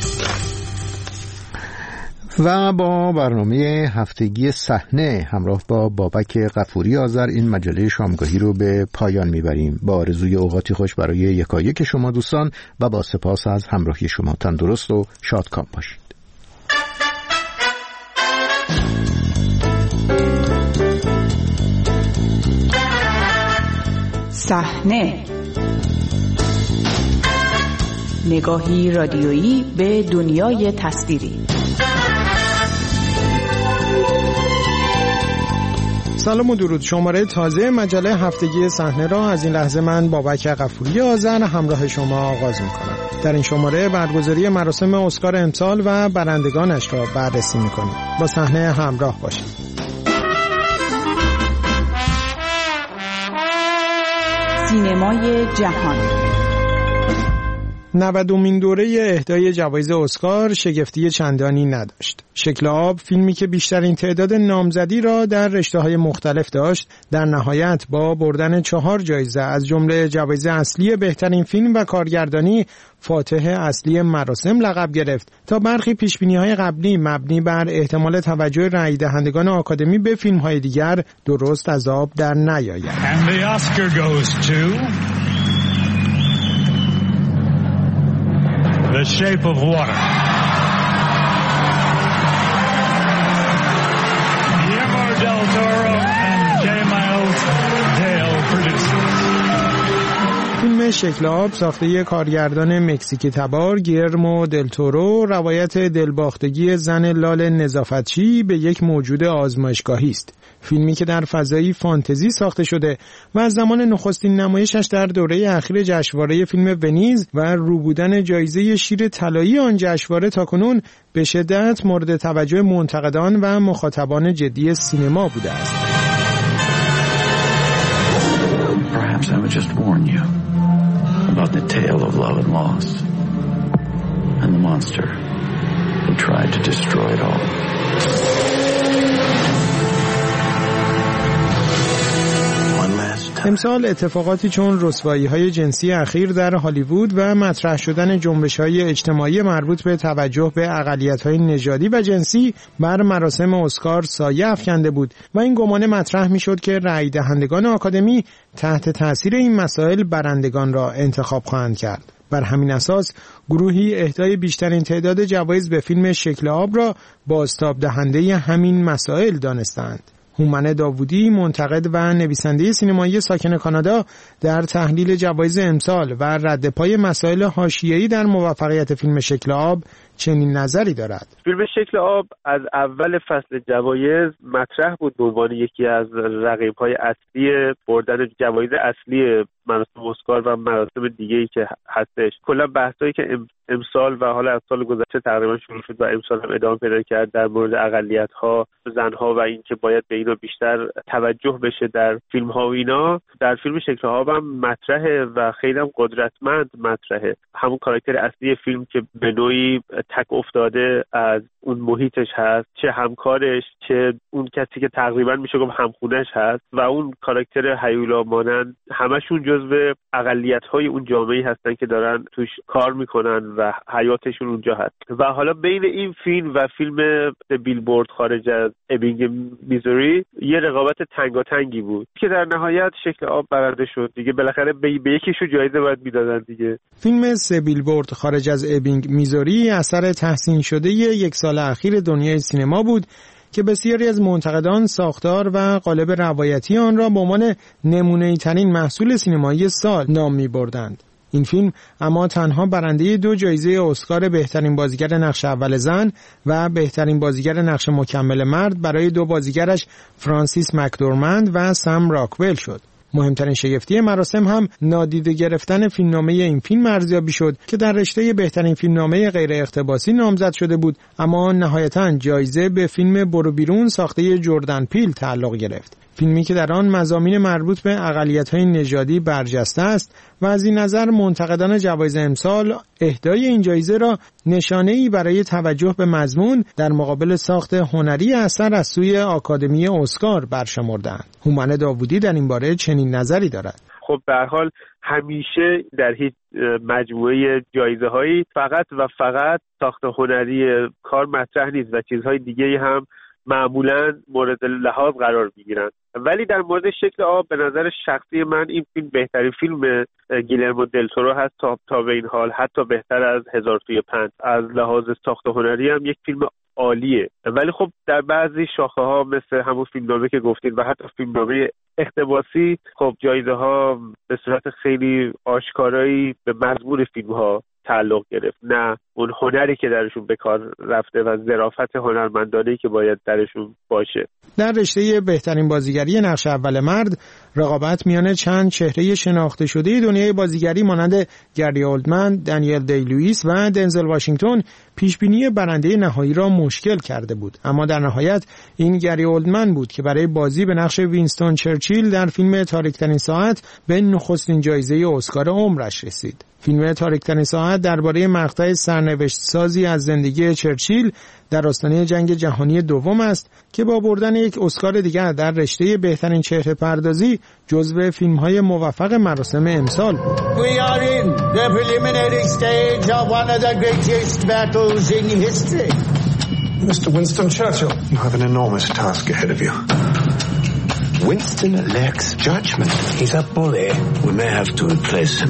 و با برنامه هفتگی صحنه همراه با بابک غفوری آذر این مجله شامگاهی رو به پایان میبریم. با آرزوی اوقاتی خوش برای یکایک شما دوستان و با سپاس از همراهی شما. تندرست و شادکام باشید. صحنه، نگاهی رادیویی به دنیای تصویری. سلام و درود. شماره تازه مجله هفتگی صحنه را از این لحظه من بابک غفوری آذر همراه شما آغاز می‌کنم. در این شماره برگزاری مراسم اسکار امسال و برندگانش را بررسی می‌کنیم. با صحنه همراه باشید. سینمای جهان. نودمین دوره اهدای جوایز اسکار شگفتی چندانی نداشت. شکل آب، فیلمی که بیشترین تعداد نامزدی را در رشته‌های مختلف داشت، در نهایت با بردن چهار جایزه از جمله جوایز اصلی بهترین فیلم و کارگردانی فاتح اصلی مراسم لقب گرفت تا برخی پیشبینی‌های قبلی مبنی بر احتمال توجه رأی دهندگان آکادمی به فیلم‌های دیگر درست از آب در نیاید. And the Oscar goes to The Shape of Water. Guillermo del Toro and J. Miles Dale producers. فیلم شکل آب ساخته کارگردان مکزیکی تبار گیرمو دل تورو روایت دلباختگی زن لال نظافتچی به یک موجود آزمایشگاهی است. فیلمی که در فضایی فانتزی ساخته شده و از زمان نخستین نمایشش در دوره اخیر جشنواره فیلم ونیز و روبودن جایزه شیر طلایی آن جشنواره تاکنون به شدت مورد توجه منتقدان و مخاطبان جدی سینما بوده است. Perhaps I would just warn you about the tale of love and loss and the monster who tried to destroy it all. امسال اتفاقاتی چون رسوایی‌های جنسی اخیر در هالیوود و مطرح شدن جنبش‌های اجتماعی مربوط به توجه به اقلیت‌های نژادی و جنسی بر مراسم اسکار سایه افکنده بود و این گمانه مطرح می‌شد که رأی دهندگان آکادمی تحت تأثیر این مسائل برندگان را انتخاب خواهند کرد. بر همین اساس گروهی اهدای بیشترین تعداد جوایز به فیلم شکل آب را بازتاب دهنده همین مسائل دانستند. هومن داوودی، منتقد و نویسنده سینمایی ساکن کانادا، در تحلیل جوایز امسال و رد پای مسائل حاشیه‌ای در موفقیت فیلم شکل آب چنین نظری دارد. فیلم شکل آب از اول فصل جوایز مطرح بود به عنوان یکی از رقیب‌های اصلی بردن جوایز اصلی مراسم اسکار و مراسم دیگه‌ای که هستش. کلا بحثایی که امسال و حالا از سال گذشته تقریبا شروع شد و امسال هم ادامه پیدا کرد در مورد اقلیت‌ها، زن‌ها و اینکه باید به اینا بیشتر توجه بشه در فیلم‌ها و اینا، در فیلم شکل آب هم مطرحه و خیلی هم قدرتمند مطرحه. همون کاراکتر اصلی فیلم که به نوعی تک افتاده از اون محیطش هست، چه همکارش، چه اون کسی که تقریبا میشه گفت همخونش هست و اون کاراکتر هیولا مانند، همشون جزو اقلیت‌های اون جامعه‌ای هستن که دارن توش کار میکنن و حیاتشون اونجا هست. و حالا بین این فیلم و فیلم بیلبورد خارج از ابینگ میزوری یه رقابت تنگاتنگی بود که در نهایت شکل آب برنده شد دیگه. بالاخره به, به یکیشو جایزه باید میدادن دیگه. فیلم سه بیلبورد خارج از ابینگ میزوری اثر تحسین شده یک سال اخیر دنیای سینما بود که بسیاری از منتقدان ساختار و قالب روایتی آن را به عنوان نمونه‌ای ترین محصول سینمایی سال نام می‌بردند. این فیلم اما تنها برنده دو جایزه اسکار بهترین بازیگر نقش اول زن و بهترین بازیگر نقش مکمل مرد برای دو بازیگرش فرانسیس مکدورمند و سم راکول شد. مهمترین شگفتی مراسم هم نادیده گرفتن فیلمنامه این فیلم ارزیابی شد که در رشته بهترین فیلمنامه غیر اقتباسی نامزد شده بود، اما نهایتاً جایزه به فیلم برو بیرون ساخته جردن پیل تعلق گرفت. فیلمی که در آن مضامین مربوط به اقلیت‌های نژادی برجسته است و از این نظر منتقدان جوایز امسال اهدای این جایزه را نشانه‌ای برای توجه به مضمون در مقابل ساخت هنری اثر از سوی آکادمی اسکار برشمردند. هومن داوودی در این باره چنین نظری دارد. خب به هر حال همیشه در هیچ مجموعه جایزه‌هایی فقط و فقط ساخت هنری کار مطرح نیست و چیزهای دیگه‌ای هم معمولاً مورد لحاظ قرار میگیرن. ولی در مورد شکل آب به نظر شخصی من این فیلم بهترین فیلم گیلرمو دل تورو هست تا تا به این حال، حتی بهتر از هزار توی پنج. از لحاظ ساخت هنری هم یک فیلم عالیه. ولی خب در بعضی شاخه ها مثل همون فیلمنامه که گفتید و حتی فیلمنامه اقتباسی، خب جایزه ها به صورت خیلی آشکارایی به مضمون فیلم ها تعلق گرفت، نه اون هنری که درشون به کار رفته و ظرافت هنرمندانه‌ای که باید درشون باشه. در رشته بهترین بازیگری نقش اول مرد رقابت میان چند چهره شناخته شده دنیای بازیگری مانند گری اولدمن، دانیل دی لوئیس و دنزل واشنگتن پیشبینی برنده نهایی را مشکل کرده بود، اما در نهایت این گری اولدمن بود که برای بازی به نقش وینستون چرچیل در فیلم تاریک‌ترین ساعت به نخستین جایزه اسکار عمرش رسید. فیلم تاریک‌ترین ساعت درباره مقطع سرنوشت سازی از زندگی چرچیل در آستانه جنگ جهانی دوم است که با بردن یک اسکار دیگر در رشته بهترین چهره پردازی جزو فیلم‌های موفق مراسم امسال بود. We are in the preliminary stage of one of the greatest battles in history. Mister Winston Churchill, you have an enormous task ahead of you. Winston lacks judgment. He's a bully. We may have to replace him.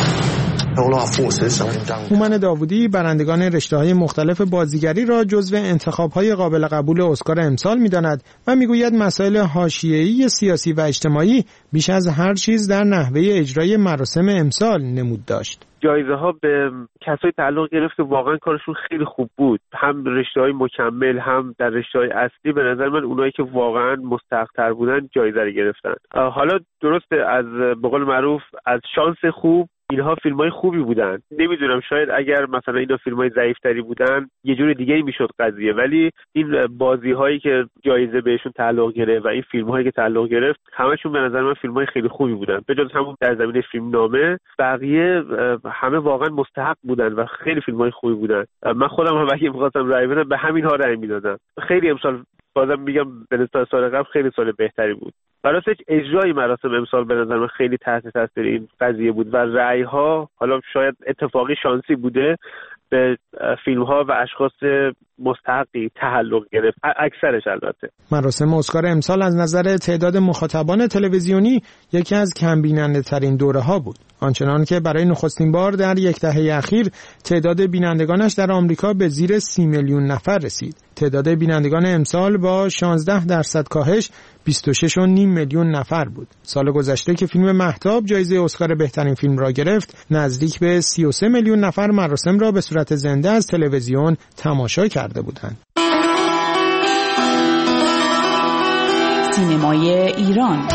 هومن داوودی برندگان رشته‌های مختلف بازیگری را جزو انتخاب‌های قابل قبول اسکار امسال می‌داند و می‌گوید مسائل حاشیه‌ای سیاسی و اجتماعی بیش از هر چیز در نحوه اجرای مراسم امسال نمود داشت. جایزه ها به کسایی تعلق گرفت که واقعا کارشون خیلی خوب بود، هم رشته‌های مکمل هم در رشته‌های اصلی. به نظر من اونایی که واقعا مستحق‌تر بودن جایزه رو گرفتن. حالا درسته از به قول معروف از شانس خوب اینها فیلم‌های خوبی بودن. نمیدونم شاید اگر مثلا اینا فیلم‌های ضعیف‌تری بودن یه جور دیگه‌ای میشد قضیه، ولی این بازی‌هایی که جایزه بهشون تعلق گرفت و این فیلم‌هایی که تعلق گرفت همشون به نظر من فیلم‌های خیلی خوبی بودن. به جز همون در زمینه فیلمنامه بقیه همه واقعا مستحق بودن و خیلی فیلم‌های خوبی بودن. من خودم هم اگه می‌خواستم رأی بدم به همین ها رأی می‌دادم. خیلی امسال بازم میگم به نسبت سال قبل خیلی سال بهتری بود. براستش اجرای مراسم امسال به نظر من خیلی تحت تاثیر این قضیه بود و رأی ها حالا شاید اتفاقی شانسی بوده به فیلم ها و اشخاص مستحقی تعلق گرفت، اکثرش البته. مراسم اسکار امسال از نظر تعداد مخاطبان تلویزیونی یکی از کم بیننده ترین دوره ها بود، آنچنان که برای نخستین بار در یک دهه اخیر تعداد بینندگانش در آمریکا به زیر سی میلیون نفر رسید. تعداد بینندگان امسال با شانزده درصد کاهش بیست و شش و نیم میلیون نفر بود. سال گذشته که فیلم مهتاب جایزه اسکار بهترین فیلم را گرفت، نزدیک به سی و سه میلیون نفر مراسم را به صورت زنده از تلویزیون تماشا کرده بودند. سینمای ایران.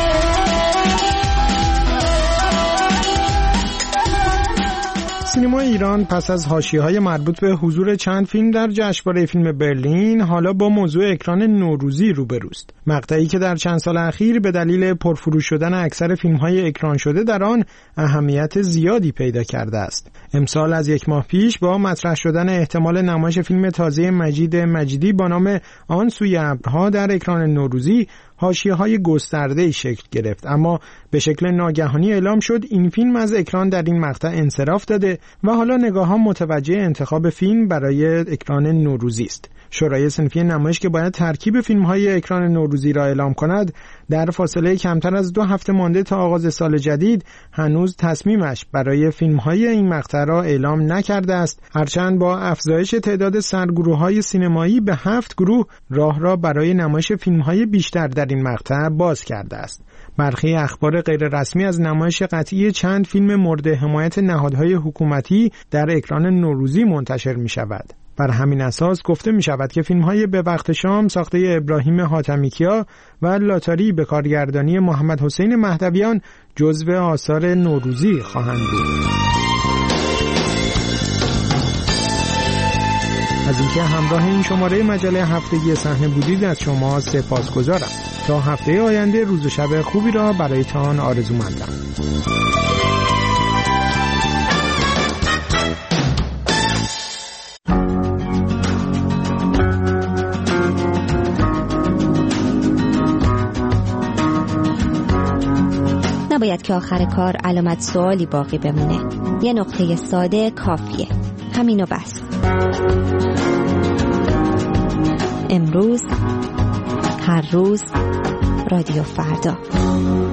سینما ایران پس از حاشیه‌های مربوط به حضور چند فیلم در جشنواره فیلم برلین حالا با موضوع اکران نوروزی روبروست. مقطعی که در چند سال اخیر به دلیل پرفروش شدن اکثر فیلم‌های اکران شده در آن اهمیت زیادی پیدا کرده است. امسال از یک ماه پیش با مطرح شدن احتمال نمایش فیلم تازه مجید مجیدی با نام آن سوی ابرها در اکران نوروزی حاشیه‌های گسترده‌ای شکل گرفت، اما به شکل ناگهانی اعلام شد این فیلم از اکران در این مقطع انصراف داده و حالا نگاه‌ها متوجه انتخاب فیلم برای اکران نوروزی است. شورای صنفی نمایش که باید ترکیب فیلم‌های اکران نوروزی را اعلام کند، در فاصله کمتر از دو هفته مانده تا آغاز سال جدید هنوز تصمیمش برای فیلم‌های این مقطع را اعلام نکرده است، هرچند با افزایش تعداد سرگروه‌های سینمایی به هفت گروه راه را برای نمایش فیلم‌های بیشتر در این مقطع باز کرده است. برخی اخبار غیررسمی از نمایش قطعی چند فیلم مورد حمایت نهادهای حکومتی در اکران نوروزی منتشر می‌شود. بر همین اساس گفته می شود که فیلم‌های به وقت شام ساخته ابراهیم حاتمیکیا و لاتاری به کارگردانی محمد حسین مهدویان جزو آثار نوروزی خواهند بود. از اینکه همراه این شماره مجله هفتگی صحنه بودید از شما سپاسگزارم. تا هفته آینده روز و شب خوبی را برایتان آرزومندم. نباید که آخر کار علامت سوالی باقی بمونه. یه نقطه ساده کافیه. همینو بس. امروز، هر روز، رادیو فردا.